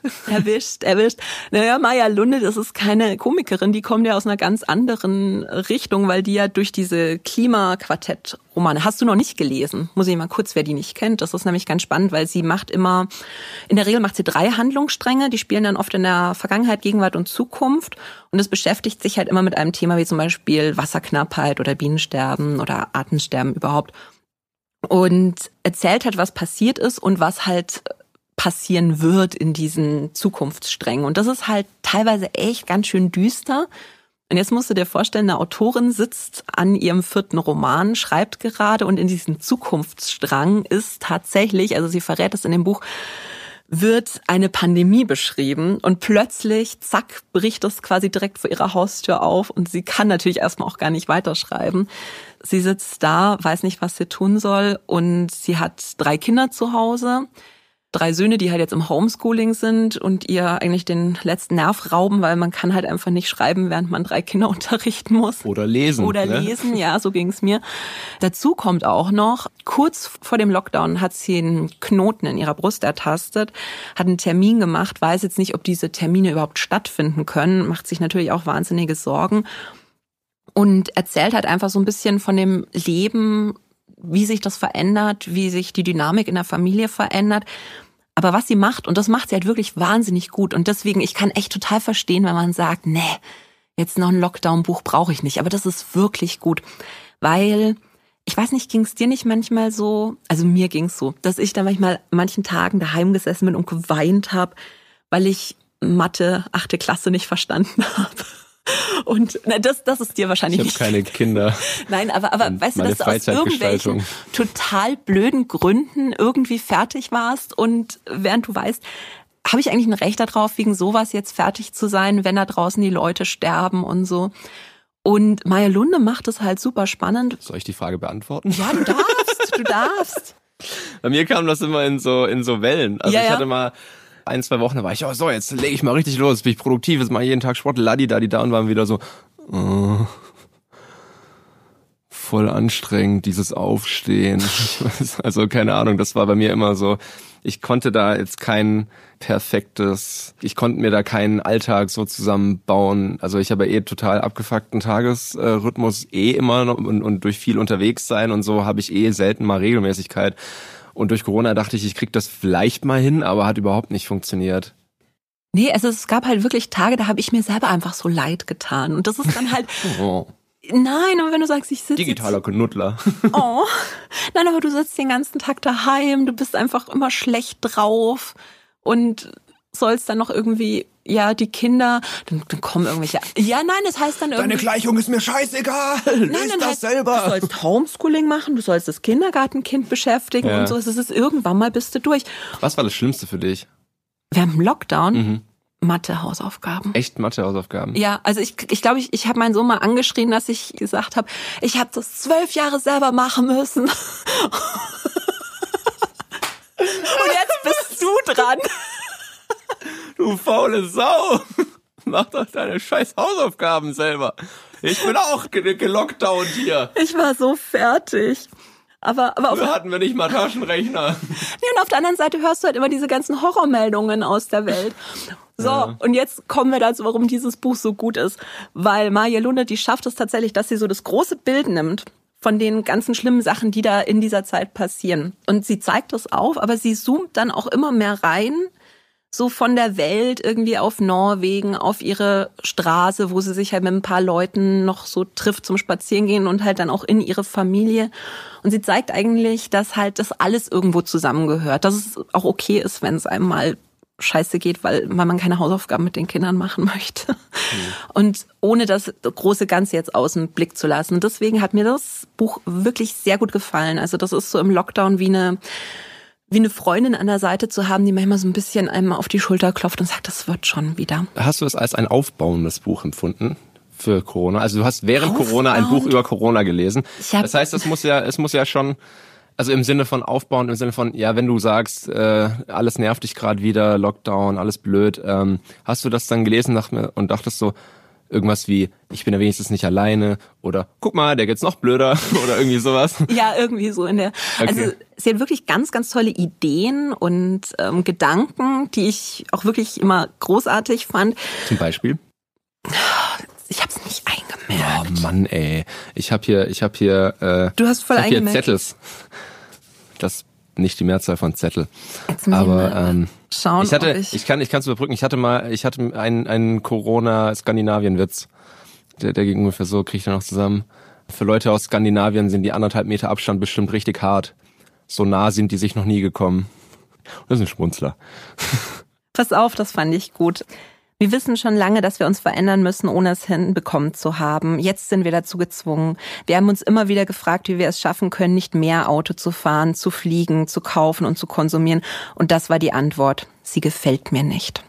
Naja, Maya Lunde, das ist keine Komikerin, die kommt ja aus einer ganz anderen Richtung, weil die ja durch diese Klimaquartett-Romane, hast du noch nicht gelesen, muss ich mal kurz, wer die nicht kennt, das ist nämlich ganz spannend, weil sie macht immer, in der Regel macht sie 3 Handlungsstränge, die spielen dann oft in der Vergangenheit, Gegenwart und Zukunft und es beschäftigt sich halt immer mit einem Thema wie zum Beispiel Wasserknappheit oder Bienensterben oder Artensterben überhaupt und erzählt halt, was passiert ist und was halt passieren wird in diesen Zukunftssträngen. Und das ist halt teilweise echt ganz schön düster. Und jetzt musst du dir vorstellen, eine Autorin sitzt an ihrem 4. Roman, schreibt gerade und in diesem Zukunftsstrang ist tatsächlich, also sie verrät es in dem Buch, wird eine Pandemie beschrieben und plötzlich, zack, bricht das quasi direkt vor ihrer Haustür auf und sie kann natürlich erstmal auch gar nicht weiterschreiben. Sie sitzt da, weiß nicht, was sie tun soll und sie hat 3 Kinder zu Hause. 3 Söhne, die halt jetzt im Homeschooling sind und ihr eigentlich den letzten Nerv rauben, weil man kann halt einfach nicht schreiben, während man 3 Kinder unterrichten muss. Oder lesen. Lesen, ja, so ging's mir. Dazu kommt auch noch, kurz vor dem Lockdown hat sie einen Knoten in ihrer Brust ertastet, hat einen Termin gemacht, weiß jetzt nicht, ob diese Termine überhaupt stattfinden können, macht sich natürlich auch wahnsinnige Sorgen und erzählt halt einfach so ein bisschen von dem Leben, wie sich das verändert, wie sich die Dynamik in der Familie verändert. Aber was sie macht, und das macht sie halt wirklich wahnsinnig gut. Und deswegen, ich kann echt total verstehen, wenn man sagt, nee, jetzt noch ein Lockdown-Buch brauche ich nicht. Aber das ist wirklich gut, weil, ich weiß nicht, ging es dir nicht manchmal so, also mir ging es so, dass ich da manchmal an manchen Tagen daheim gesessen bin und geweint habe, weil ich Mathe 8. Klasse nicht verstanden habe. Und das ist dir wahrscheinlich nicht. Ich habe keine Kinder. Nein, aber weißt du, dass du aus irgendwelchen total blöden Gründen irgendwie fertig warst und während du weißt, habe ich eigentlich ein Recht darauf, wegen sowas jetzt fertig zu sein, wenn da draußen die Leute sterben und so. Und Maya Lunde macht es halt super spannend. Soll ich die Frage beantworten? Ja, du darfst. Bei mir kam das immer in so Wellen. Also ich hatte mal 1-2 Wochen, da war ich, so, jetzt lege ich mal richtig los, bin ich produktiv, jetzt mache ich jeden Tag Sport, laddi-dadi-da und waren wieder so, voll anstrengend, dieses Aufstehen. Also keine Ahnung, das war bei mir immer so, ich konnte da jetzt ich konnte mir da keinen Alltag so zusammenbauen. Also ich habe total abgefuckten Tagesrhythmus immer noch und durch viel unterwegs sein und so habe ich selten mal Regelmäßigkeit. Und durch Corona dachte ich krieg das vielleicht mal hin, aber hat überhaupt nicht funktioniert. Nee, also es gab halt wirklich Tage, da habe ich mir selber einfach so leid getan. Und das ist dann halt... Nein, aber wenn du sagst, ich sitze... Digitaler Knuddler. Oh, nein, aber du sitzt den ganzen Tag daheim, du bist einfach immer schlecht drauf und sollst dann noch irgendwie... Ja, die Kinder, dann kommen irgendwelche... Ja, nein, das heißt dann irgendwie... Deine Gleichung ist mir scheißegal, löst das selber. Du sollst Homeschooling machen, du sollst das Kindergartenkind beschäftigen und so. Es ist irgendwann mal bist du durch. Was war das Schlimmste für dich? Während dem Lockdown? Mathe-Hausaufgaben. Echt Mathe-Hausaufgaben? Ja, also ich glaube, ich habe meinen Sohn mal angeschrien, dass ich gesagt habe, ich habe das 12 Jahre selber machen müssen. Und jetzt bist du dran. Du faule Sau! Mach doch deine scheiß Hausaufgaben selber. Ich bin auch gelockdownt hier. Ich war so fertig. Aber hatten wir nicht mal Taschenrechner. Nee, und auf der anderen Seite hörst du halt immer diese ganzen Horrormeldungen aus der Welt. So, Und jetzt kommen wir dazu, warum dieses Buch so gut ist. Weil Maya Lunde, die schafft es tatsächlich, dass sie so das große Bild nimmt von den ganzen schlimmen Sachen, die da in dieser Zeit passieren. Und sie zeigt das auf, aber sie zoomt dann auch immer mehr rein, so von der Welt irgendwie auf Norwegen, auf ihre Straße, wo sie sich halt mit ein paar Leuten noch so trifft zum Spazierengehen und halt dann auch in ihre Familie. Und sie zeigt eigentlich, dass halt das alles irgendwo zusammengehört, dass es auch okay ist, wenn es einem mal scheiße geht, weil man keine Hausaufgaben mit den Kindern machen möchte. Und ohne das große Ganze jetzt aus dem Blick zu lassen. Und deswegen hat mir das Buch wirklich sehr gut gefallen. Also das ist so im Lockdown wie eine Freundin an der Seite zu haben, die manchmal so ein bisschen einem auf die Schulter klopft und sagt, das wird schon wieder. Hast du es als ein aufbauendes Buch empfunden für Corona? Also du hast während Corona ein Buch über Corona gelesen. Das heißt, es muss ja schon, also im Sinne von aufbauen, im Sinne von, ja, wenn du sagst, alles nervt dich gerade wieder, Lockdown, alles blöd, hast du das dann gelesen und dachtest so, irgendwas wie, ich bin ja wenigstens nicht alleine oder guck mal, der geht's noch blöder oder irgendwie sowas. Ja, irgendwie so in der. Okay. Also sie hat wirklich ganz, ganz tolle Ideen und Gedanken, die ich auch wirklich immer großartig fand. Zum Beispiel? Ich hab's nicht eingemerkt. Oh Mann, ey. Ich hab hier du hast voll eingemerkt. Hier Zettels. Das nicht die Mehrzahl von Zettel. Aber schauen, ich kann es überbrücken. Ich hatte einen Corona-Skandinavien-Witz. Der ging ungefähr so, kriege ich da noch zusammen. Für Leute aus Skandinavien sind die 1,5 Meter Abstand bestimmt richtig hart. So nah sind die sich noch nie gekommen. Das ist ein Schmunzler. Pass auf, das fand ich gut. Wir wissen schon lange, dass wir uns verändern müssen, ohne es hinbekommen zu haben. Jetzt sind wir dazu gezwungen. Wir haben uns immer wieder gefragt, wie wir es schaffen können, nicht mehr Auto zu fahren, zu fliegen, zu kaufen und zu konsumieren. Und das war die Antwort. Sie gefällt mir nicht.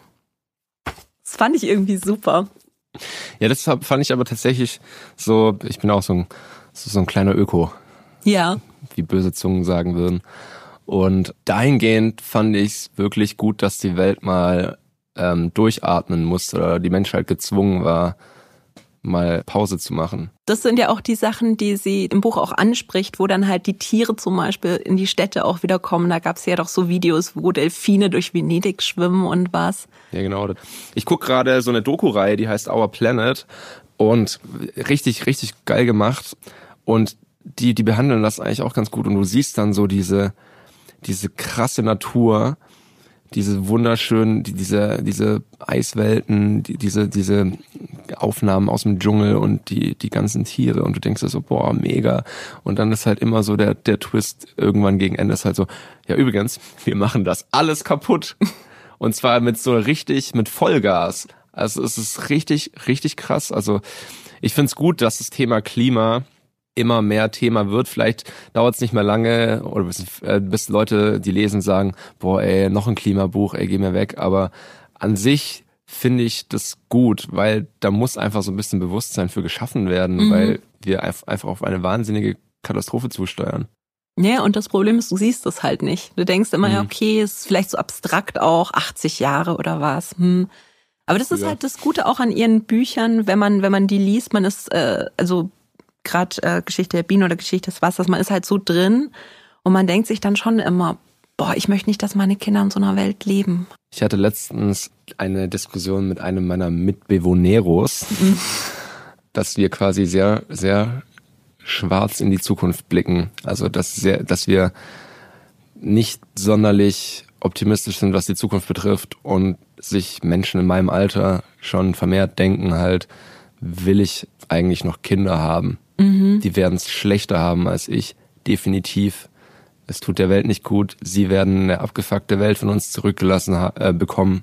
Das fand ich irgendwie super. Ja, das fand ich aber tatsächlich so, ich bin auch so ein kleiner Öko. Ja. Wie böse Zungen sagen würden. Und dahingehend fand ich es wirklich gut, dass die Welt mal durchatmen musste oder die Menschheit gezwungen war, mal Pause zu machen. Das sind ja auch die Sachen, die sie im Buch auch anspricht, wo dann halt die Tiere zum Beispiel in die Städte auch wieder kommen. Da gab es ja doch so Videos, wo Delfine durch Venedig schwimmen und was. Ja, genau. Ich gucke gerade so eine Doku-Reihe, die heißt Our Planet und richtig, richtig geil gemacht. Und die behandeln das eigentlich auch ganz gut. Und du siehst dann so diese krasse Natur, diese wunderschönen, diese Eiswelten, diese Aufnahmen aus dem Dschungel und die ganzen Tiere und du denkst dir so, boah, mega. Und dann ist halt immer so der Twist irgendwann gegen Ende ist halt so, ja übrigens, wir machen das alles kaputt. Und zwar mit Vollgas. Also es ist richtig, richtig krass. Also ich find's gut, dass das Thema Klima immer mehr Thema wird. Vielleicht dauert es nicht mehr lange oder bis Leute, die lesen, sagen, boah, ey, noch ein Klimabuch, ey, geh mir weg. Aber an sich finde ich das gut, weil da muss einfach so ein bisschen Bewusstsein für geschaffen werden, weil wir einfach auf eine wahnsinnige Katastrophe zusteuern. Ja, und das Problem ist, du siehst es halt nicht. Du denkst immer, ja, okay, ist vielleicht so abstrakt auch, 80 Jahre oder was. Aber das ist halt das Gute auch an ihren Büchern, wenn man die liest, man ist, gerade Geschichte der Bienen oder Geschichte des Wassers, man ist halt so drin und man denkt sich dann schon immer, boah, ich möchte nicht, dass meine Kinder in so einer Welt leben. Ich hatte letztens eine Diskussion mit einem meiner Mitbewohneros, dass wir quasi sehr, sehr schwarz in die Zukunft blicken. Also dass wir nicht sonderlich optimistisch sind, was die Zukunft betrifft und sich Menschen in meinem Alter schon vermehrt denken halt, will ich eigentlich noch Kinder haben? Die werden es schlechter haben als ich, definitiv. Es tut der Welt nicht gut. Sie werden eine abgefuckte Welt von uns zurückgelassen bekommen.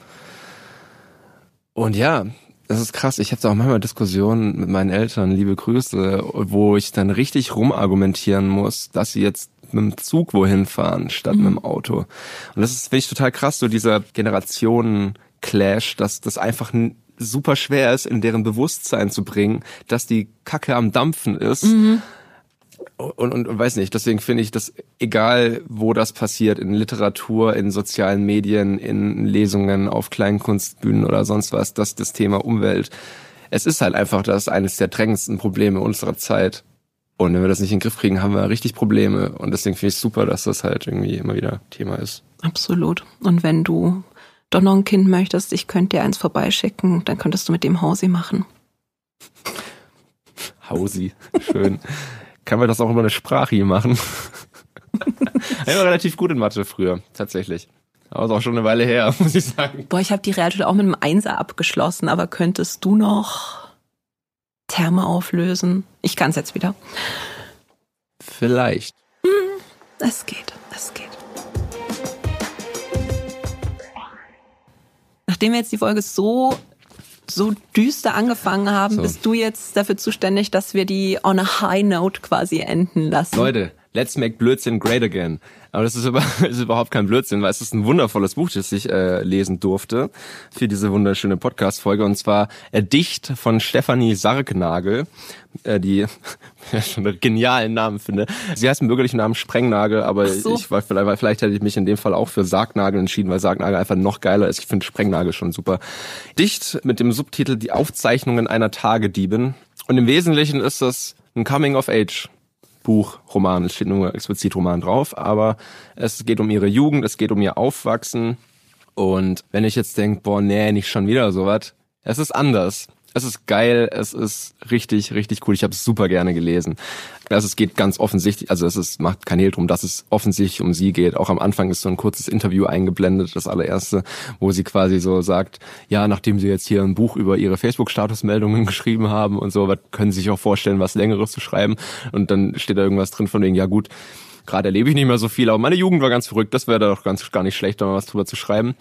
Und ja, das ist krass. Ich habe da auch manchmal Diskussionen mit meinen Eltern, liebe Grüße, wo ich dann richtig rumargumentieren muss, dass sie jetzt mit dem Zug wohin fahren, statt mit dem Auto. Und das finde ich total krass, so dieser Generationen-Clash, dass das einfach super schwer ist, in deren Bewusstsein zu bringen, dass die Kacke am Dampfen ist. Und weiß nicht, deswegen finde ich das, egal wo das passiert, in Literatur, in sozialen Medien, in Lesungen, auf Kleinkunstbühnen oder sonst was, dass das Thema Umwelt, es ist halt einfach das eines der drängendsten Probleme unserer Zeit. Und wenn wir das nicht in den Griff kriegen, haben wir richtig Probleme. Und deswegen finde ich es super, dass das halt irgendwie immer wieder Thema ist. Absolut. Und wenn du doch noch ein Kind möchtest, ich könnte dir eins vorbeischicken, dann könntest du mit dem Hausi machen. Hausi, schön. kann man das auch über eine Sprache hier machen. Ich war relativ gut in Mathe früher, tatsächlich. Aber ist auch schon eine Weile her, muss ich sagen. Boah, ich habe die Realschule auch mit einem Einser abgeschlossen, aber könntest du noch Terme auflösen? Ich kann es jetzt wieder. Vielleicht. Es geht. Nachdem wir jetzt die Folge so düster angefangen haben, bist du jetzt dafür zuständig, dass wir die on a high note quasi enden lassen. Leute, let's make Blödsinn great again. Aber das ist überhaupt kein Blödsinn, weil es ist ein wundervolles Buch, das ich lesen durfte für diese wunderschöne Podcast-Folge. Und zwar Dicht von Stefanie Sargnagel, die ich schon einen genialen Namen finde. Sie heißt im bürgerlichen Namen Sprengnagel, aber vielleicht hätte ich mich in dem Fall auch für Sargnagel entschieden, weil Sargnagel einfach noch geiler ist. Ich finde Sprengnagel schon super. Dicht mit dem Subtitel Die Aufzeichnungen einer Tagediebin. Und im Wesentlichen ist das ein Coming-of-Age Buch, Roman, es steht nur explizit Roman drauf, aber es geht um ihre Jugend, es geht um ihr Aufwachsen. Und wenn ich jetzt denke, boah, nee, nicht schon wieder sowas, es ist anders. Es ist geil, es ist richtig, richtig cool. Ich habe es super gerne gelesen. Also es geht ganz offensichtlich, macht kein Hehl drum, dass es offensichtlich um sie geht. Auch am Anfang ist so ein kurzes Interview eingeblendet, das allererste, wo sie quasi so sagt, ja, nachdem sie jetzt hier ein Buch über ihre Facebook-Statusmeldungen geschrieben haben und so, was können sie sich auch vorstellen, was Längeres zu schreiben. Und dann steht da irgendwas drin von wegen, ja gut, gerade erlebe ich nicht mehr so viel, aber meine Jugend war ganz verrückt, das wäre doch gar nicht schlecht, da mal was drüber zu schreiben.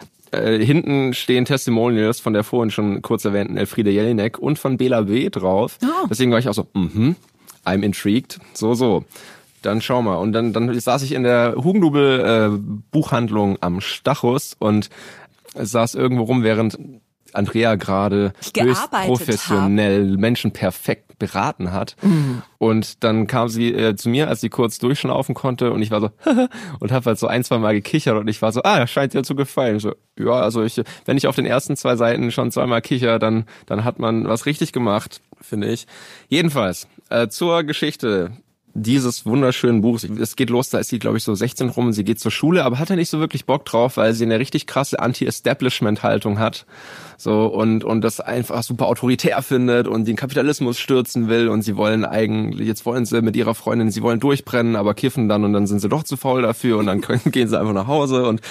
Hinten stehen Testimonials von der vorhin schon kurz erwähnten Elfriede Jelinek und von Bela B. drauf. Oh. Deswegen war ich auch so, I'm intrigued. So. Dann schau mal. Und dann saß ich in der Hugendubel Buchhandlung am Stachus und saß irgendwo rum, während Andrea gerade höchst professionell Menschen perfekt beraten hat. Mhm. Und dann kam sie zu mir, als sie kurz durchschnaufen konnte und ich war so und habe halt so 1-2 Mal gekichert und ich war so, scheint dir zu gefallen. So, ja, also wenn ich auf den ersten 2 Seiten schon 2-mal kicher, dann hat man was richtig gemacht, finde ich. Jedenfalls, zur Geschichte dieses wunderschönen Buchs. Es geht los, da ist sie, glaube ich, so 16 rum, sie geht zur Schule, aber hat ja nicht so wirklich Bock drauf, weil sie eine richtig krasse Anti-Establishment-Haltung hat. So, und das einfach super autoritär findet und den Kapitalismus stürzen will und jetzt wollen sie mit ihrer Freundin, sie wollen durchbrennen, aber kiffen dann und dann sind sie doch zu faul dafür und dann gehen sie einfach nach Hause und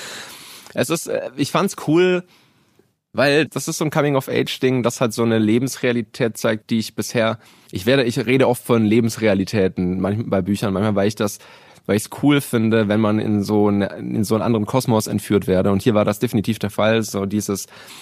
ich fand's cool, weil das ist so ein Coming-of-Age-Ding, das halt so eine Lebensrealität zeigt, die ich rede oft von Lebensrealitäten, manchmal bei Büchern, manchmal weil ich es cool finde, wenn man in so einen anderen Kosmos entführt werde. Und hier war das definitiv der Fall, so dieses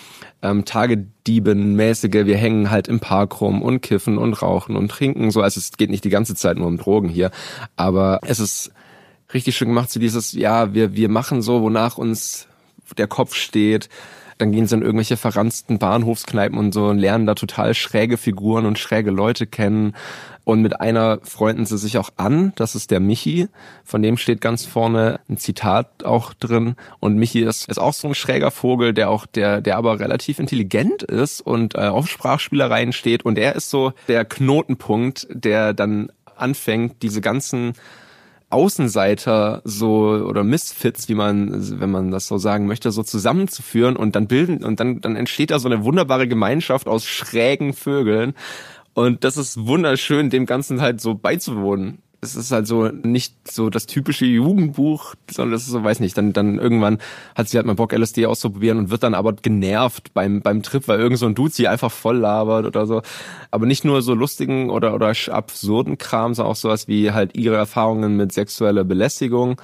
Tagedieben-mäßige, wir hängen halt im Park rum und kiffen und rauchen und trinken, so, also es geht nicht die ganze Zeit nur um Drogen hier, aber es ist richtig schön gemacht, so dieses, ja, wir machen so, wonach uns der Kopf steht. Dann gehen sie in irgendwelche verranzten Bahnhofskneipen und so und lernen da total schräge Figuren und schräge Leute kennen. Und mit einer freunden sie sich auch an, das ist der Michi. Von dem steht ganz vorne ein Zitat auch drin. Und Michi ist auch so ein schräger Vogel, der aber relativ intelligent ist und auf Sprachspielereien steht. Und er ist so der Knotenpunkt, der dann anfängt, diese ganzen Außenseiter so oder Misfits, wenn man das so sagen möchte, so zusammenzuführen und dann entsteht da so eine wunderbare Gemeinschaft aus schrägen Vögeln und das ist wunderschön, dem Ganzen halt so beizuwohnen. Es ist halt so nicht so das typische Jugendbuch, sondern das ist so, weiß nicht, dann irgendwann hat sie halt mal Bock, LSD auszuprobieren und wird dann aber genervt beim Trip, weil irgend so ein Dude sie einfach voll labert oder so. Aber nicht nur so lustigen oder absurden Kram, sondern auch sowas wie halt ihre Erfahrungen mit sexueller Belästigung.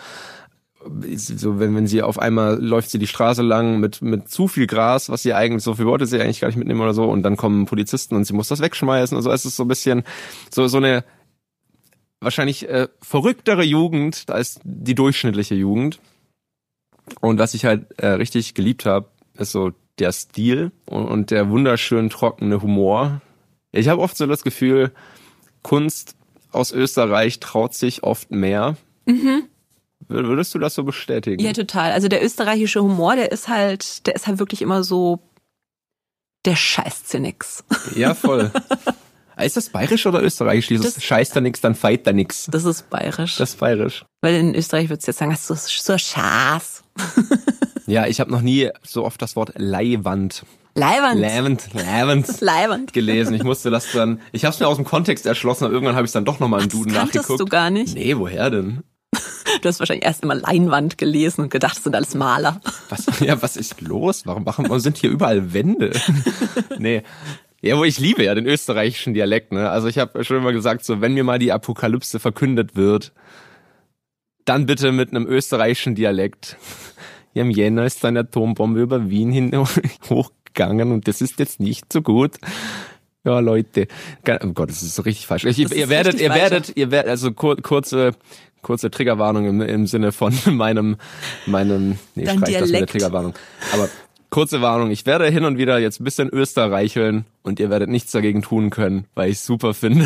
So, wenn sie auf einmal läuft sie die Straße lang mit zu viel Gras, was sie eigentlich, so viel wollte sie eigentlich gar nicht mitnehmen oder so, und dann kommen Polizisten und sie muss das wegschmeißen und so. Es ist so ein bisschen so eine wahrscheinlich verrücktere Jugend als die durchschnittliche Jugend. Und was ich halt richtig geliebt habe, ist so der Stil und der wunderschön trockene Humor. Ich habe oft so das Gefühl, Kunst aus Österreich traut sich oft mehr. Mhm. Würdest du das so bestätigen? Ja, total. Also der österreichische Humor, der ist halt wirklich immer so, der scheißt nix. Ja, voll. Ist das bayerisch oder österreichisch? Dieses scheißt da nix, dann feit da nix. Das ist bayerisch. Das ist bayerisch. Weil in Österreich würdest du jetzt sagen, das ist so Schaß. Ja, ich habe noch nie so oft das Wort Leihwand Leibend. gelesen. Ich musste das dann, ich habe es mir aus dem Kontext erschlossen, aber irgendwann habe ich es dann doch nochmal im Duden nachgeguckt. Das kanntest du gar nicht? Nee, woher denn? Du hast wahrscheinlich erst immer Leinwand gelesen und gedacht, das sind alles Maler. Was ist los? Warum sind hier überall Wände? Nee. Ja, ich liebe ja den österreichischen Dialekt, ne? Also ich habe schon immer gesagt, so wenn mir mal die Apokalypse verkündet wird, dann bitte mit einem österreichischen Dialekt. Ja, im Jänner ist eine Atombombe über Wien hin hochgegangen und das ist jetzt nicht so gut. Ja, Leute. Oh Gott, das ist so richtig falsch. Ihr werdet, also kurze Triggerwarnung im Sinne von meinem, nee, streich das mit der Triggerwarnung. Aber kurze Warnung, ich werde hin und wieder jetzt ein bisschen österreicheln und ihr werdet nichts dagegen tun können, weil ich es super finde.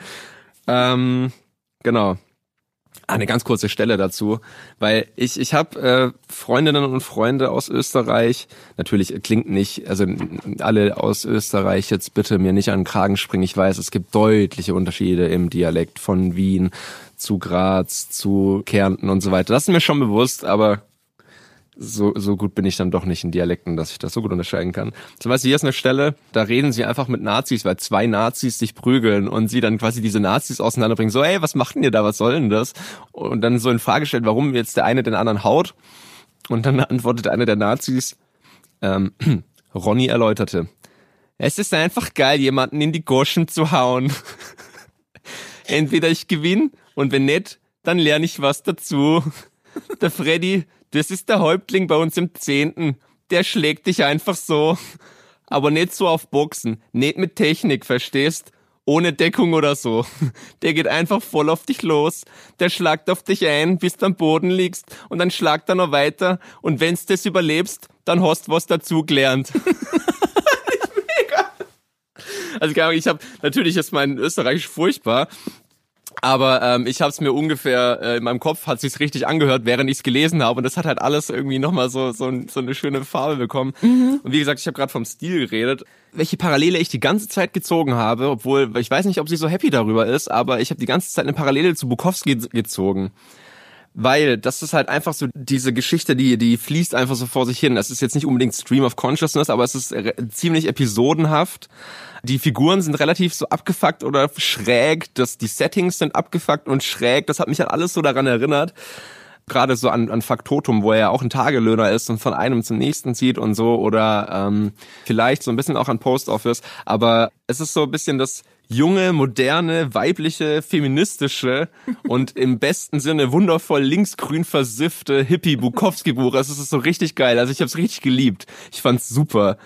Genau. Eine ganz kurze Stelle dazu, weil ich habe Freundinnen und Freunde aus Österreich. Natürlich klingt nicht, also alle aus Österreich jetzt bitte mir nicht an den Kragen springen. Ich weiß, es gibt deutliche Unterschiede im Dialekt von Wien zu Graz, zu Kärnten und so weiter. Das ist mir schon bewusst, aber so gut bin ich dann doch nicht in Dialekten, dass ich das so gut unterscheiden kann. Zum Beispiel hier ist eine Stelle, da reden sie einfach mit Nazis, weil 2 Nazis sich prügeln und sie dann quasi diese Nazis auseinanderbringen. So, ey, was macht denn ihr da, was soll denn das? Und dann so in Frage stellt, warum jetzt der eine den anderen haut. Und dann antwortet einer der Nazis, Ronny erläuterte, es ist einfach geil, jemanden in die Goschen zu hauen. Entweder ich gewinne und wenn nicht, dann lerne ich was dazu. Der Freddy, das ist der Häuptling bei uns im 10. Der schlägt dich einfach so. Aber nicht so auf Boxen. Nicht mit Technik, verstehst? Ohne Deckung oder so. Der geht einfach voll auf dich los. Der schlagt auf dich ein, bis du am Boden liegst. Und dann schlagt er noch weiter. Und wenn's das überlebst, dann hast du was dazugelernt. Mega. Also natürlich ist mein Österreichisch furchtbar. Aber ich habe es mir ungefähr, in meinem Kopf hat sich's richtig angehört, während ich es gelesen habe. Und das hat halt alles irgendwie nochmal so eine schöne Farbe bekommen. Mhm. Und wie gesagt, ich habe gerade vom Stil geredet. Welche Parallele ich die ganze Zeit gezogen habe, obwohl, ich weiß nicht, ob sie so happy darüber ist, aber ich habe die ganze Zeit eine Parallele zu Bukowski gezogen. Weil das ist halt einfach so diese Geschichte, die fließt einfach so vor sich hin. Das ist jetzt nicht unbedingt Stream of Consciousness, aber es ist ziemlich episodenhaft. Die Figuren sind relativ so abgefuckt oder schräg. Die Settings sind abgefuckt und schräg. Das hat mich halt alles so daran erinnert. Gerade so an Faktotum, wo er ja auch ein Tagelöhner ist und von einem zum nächsten zieht und so. Oder vielleicht so ein bisschen auch an Post Office. Aber es ist so ein bisschen das junge, moderne, weibliche, feministische und im besten Sinne wundervoll linksgrün versiffte Hippie-Bukowski-Buch. Also es ist so richtig geil. Also ich habe es richtig geliebt. Ich fand's super.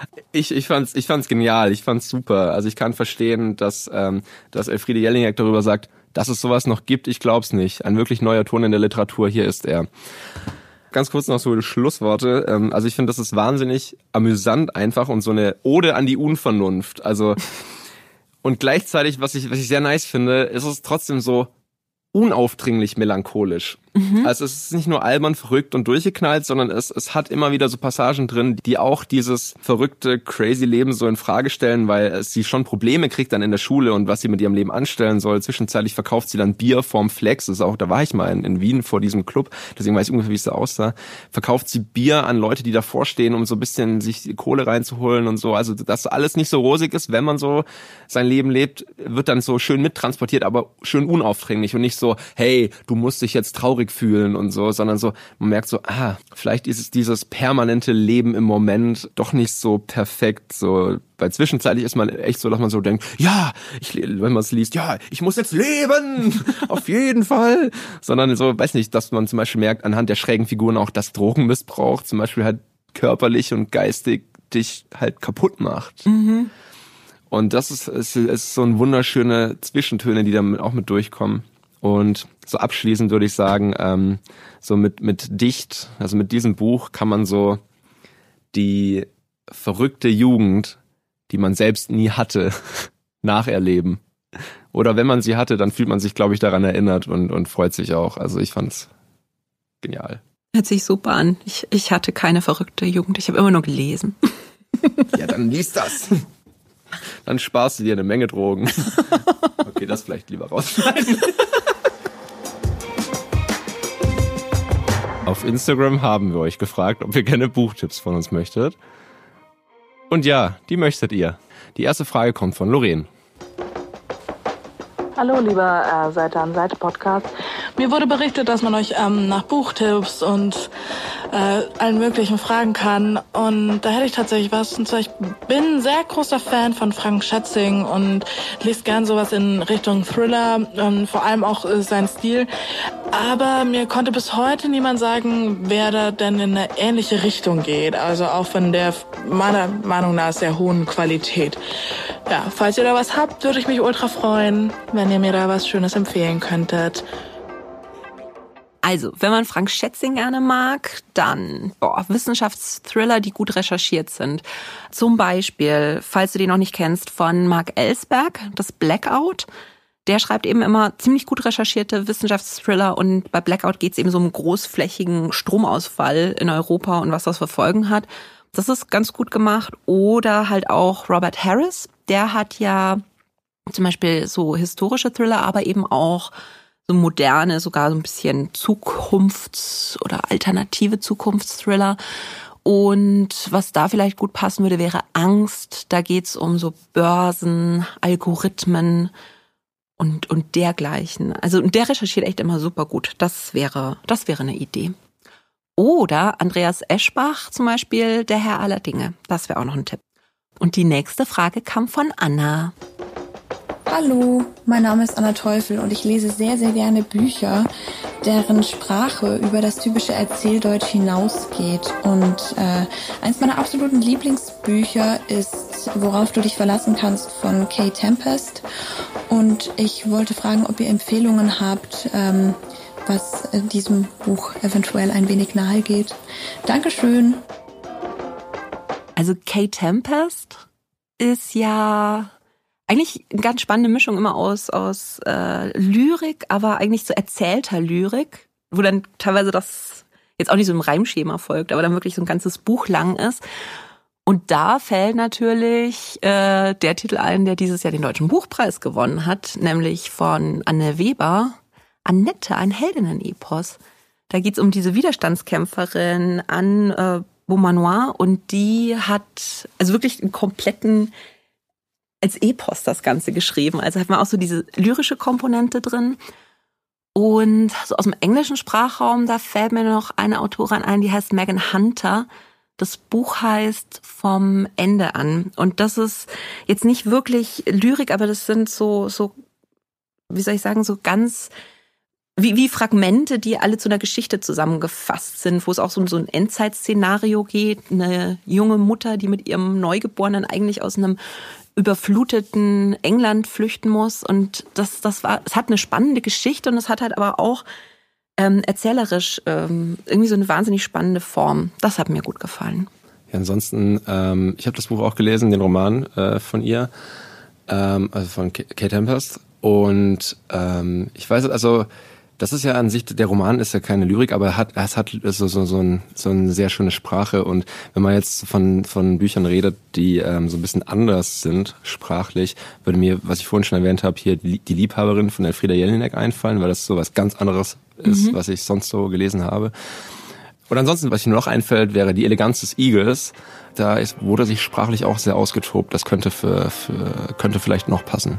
Ich fand's genial. Ich fand's super. Also ich kann verstehen, dass Elfriede Jelinek darüber sagt, dass es sowas noch gibt. Ich glaub's nicht. Ein wirklich neuer Ton in der Literatur. Hier ist er. Ganz kurz noch so die Schlussworte. Also ich finde, das ist wahnsinnig amüsant einfach und so eine Ode an die Unvernunft. Also und gleichzeitig, was ich sehr nice finde, ist es trotzdem so unaufdringlich melancholisch. Mhm. Also es ist nicht nur albern, verrückt und durchgeknallt, sondern es hat immer wieder so Passagen drin, die auch dieses verrückte, crazy Leben so in Frage stellen, weil sie schon Probleme kriegt dann in der Schule und was sie mit ihrem Leben anstellen soll. Zwischenzeitlich verkauft sie dann Bier vorm Flex. Das ist auch, da war ich mal in Wien vor diesem Club, deswegen weiß ich ungefähr, wie es da aussah. Verkauft sie Bier an Leute, die davor stehen, um so ein bisschen sich Kohle reinzuholen und so. Also dass alles nicht so rosig ist, wenn man so sein Leben lebt, wird dann so schön mittransportiert, aber schön unaufdringlich und nicht so, hey, du musst dich jetzt traurig fühlen und so, sondern so, man merkt so, vielleicht ist es dieses permanente Leben im Moment doch nicht so perfekt, so, weil zwischenzeitlich ist man echt so, dass man so denkt, ja, wenn man es liest, ja, ich muss jetzt leben, auf jeden Fall, sondern so, weiß nicht, dass man zum Beispiel merkt, anhand der schrägen Figuren auch, dass Drogenmissbrauch zum Beispiel halt körperlich und geistig dich halt kaputt macht. Mhm. Und das ist so ein wunderschöne Zwischentöne, die da auch mit durchkommen. Und so abschließend würde ich sagen, so mit Dicht, also mit diesem Buch kann man so die verrückte Jugend, die man selbst nie hatte, nacherleben. Oder wenn man sie hatte, dann fühlt man sich, glaube ich, daran erinnert und freut sich auch. Also ich fand's genial. Hört sich super an. Ich hatte keine verrückte Jugend, ich habe immer nur gelesen. Ja, dann lies das. Dann sparst du dir eine Menge Drogen. Okay, das vielleicht lieber rausschneiden. Auf Instagram haben wir euch gefragt, ob ihr gerne Buchtipps von uns möchtet. Und ja, die möchtet ihr. Die erste Frage kommt von Lorraine. Hallo, lieber Seite an Seite Podcast. Mir wurde berichtet, dass man euch nach Buchtipps und allen möglichen fragen kann. Und da hätte ich tatsächlich was. Und zwar, ich bin ein sehr großer Fan von Frank Schätzing und lese gern sowas in Richtung Thriller und vor allem auch sein Stil. Aber mir konnte bis heute niemand sagen, wer da denn in eine ähnliche Richtung geht. Also auch von der, meiner Meinung nach, sehr hohen Qualität. Ja, falls ihr da was habt, würde ich mich ultra freuen, wenn ihr mir da was Schönes empfehlen könntet. Also, wenn man Frank Schätzing gerne mag, dann Wissenschaftsthriller, die gut recherchiert sind. Zum Beispiel, falls du den noch nicht kennst, von Mark Ellsberg, das Blackout. Der schreibt eben immer ziemlich gut recherchierte Wissenschaftsthriller und bei Blackout geht es eben so um einen großflächigen Stromausfall in Europa und was das für Folgen hat. Das ist ganz gut gemacht. Oder halt auch Robert Harris, der hat ja zum Beispiel so historische Thriller, aber eben auch so moderne, sogar so ein bisschen Zukunfts- oder alternative Zukunftsthriller. Und was da vielleicht gut passen würde, wäre Angst. Da geht's um so Börsen, Algorithmen und dergleichen. Also der recherchiert echt immer super gut. Das wäre eine Idee. Oder Andreas Eschbach zum Beispiel, der Herr aller Dinge. Das wäre auch noch ein Tipp. Und die nächste Frage kam von Anna. Hallo, mein Name ist Anna Teufel und ich lese sehr, sehr gerne Bücher, deren Sprache über das typische Erzähldeutsch hinausgeht. Und eins meiner absoluten Lieblingsbücher ist Worauf du dich verlassen kannst von Kay Tempest. Und ich wollte fragen, ob ihr Empfehlungen habt, was diesem Buch eventuell ein wenig nahe geht. Dankeschön. Also Kay Tempest ist ja eigentlich eine ganz spannende Mischung immer aus Lyrik, aber eigentlich so erzählter Lyrik, wo dann teilweise das jetzt auch nicht so im Reimschema folgt, aber dann wirklich so ein ganzes Buch lang ist. Und da fällt natürlich der Titel ein, der dieses Jahr den Deutschen Buchpreis gewonnen hat, nämlich von Anne Weber, Annette, ein Heldinnen-Epos. Da geht's um diese Widerstandskämpferin Anne Beaumanoir und die hat also wirklich einen kompletten als Epos das Ganze geschrieben. Also hat man auch so diese lyrische Komponente drin. Und so aus dem englischen Sprachraum, da fällt mir noch eine Autorin ein, die heißt Megan Hunter. Das Buch heißt Vom Ende an. Und das ist jetzt nicht wirklich Lyrik, aber das sind so wie soll ich sagen, so ganz wie Fragmente, die alle zu einer Geschichte zusammengefasst sind, wo es auch so ein Endzeitszenario geht. Eine junge Mutter, die mit ihrem Neugeborenen eigentlich aus einem überfluteten England flüchten muss. Und es hat eine spannende Geschichte und es hat halt aber auch erzählerisch irgendwie so eine wahnsinnig spannende Form. Das hat mir gut gefallen. Ja, ansonsten, ich habe das Buch auch gelesen, den Roman von ihr, also von Kay Tempest. Und ich weiß, also das ist ja an sich, der Roman ist ja keine Lyrik, aber es hat so eine sehr schöne Sprache. Und wenn man jetzt von Büchern redet, die so ein bisschen anders sind, sprachlich, würde mir, was ich vorhin schon erwähnt habe, hier die Liebhaberin von Elfriede Jelinek einfallen, weil das so was ganz anderes ist, was ich sonst so gelesen habe. Und ansonsten, was mir noch einfällt, wäre Die Eleganz des Igels. Da wurde sich sprachlich auch sehr ausgetobt. Das könnte könnte vielleicht noch passen.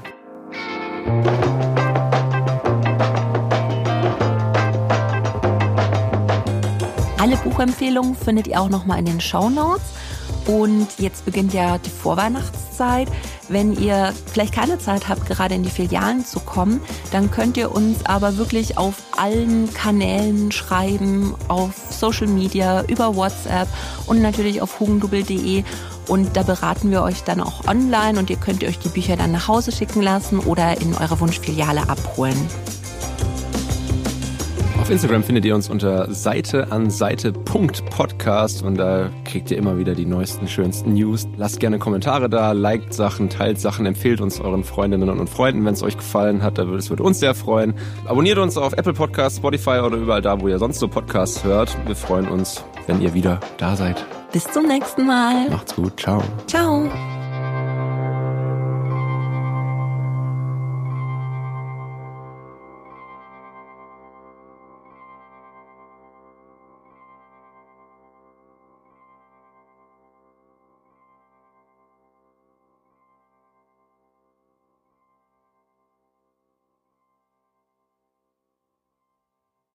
Alle Buchempfehlungen findet ihr auch nochmal in den Shownotes. Und jetzt beginnt ja die Vorweihnachtszeit. Wenn ihr vielleicht keine Zeit habt, gerade in die Filialen zu kommen, dann könnt ihr uns aber wirklich auf allen Kanälen schreiben, auf Social Media, über WhatsApp und natürlich auf hugendubel.de. Und da beraten wir euch dann auch online und ihr könnt euch die Bücher dann nach Hause schicken lassen oder in eurer Wunschfiliale abholen. Auf Instagram findet ihr uns unter seiteanseite.podcast und da kriegt ihr immer wieder die neuesten, schönsten News. Lasst gerne Kommentare da, liked Sachen, teilt Sachen, empfehlt uns euren Freundinnen und Freunden, wenn es euch gefallen hat. Das würde uns sehr freuen. Abonniert uns auf Apple Podcasts, Spotify oder überall da, wo ihr sonst so Podcasts hört. Wir freuen uns, wenn ihr wieder da seid. Bis zum nächsten Mal. Macht's gut. Ciao. Ciao.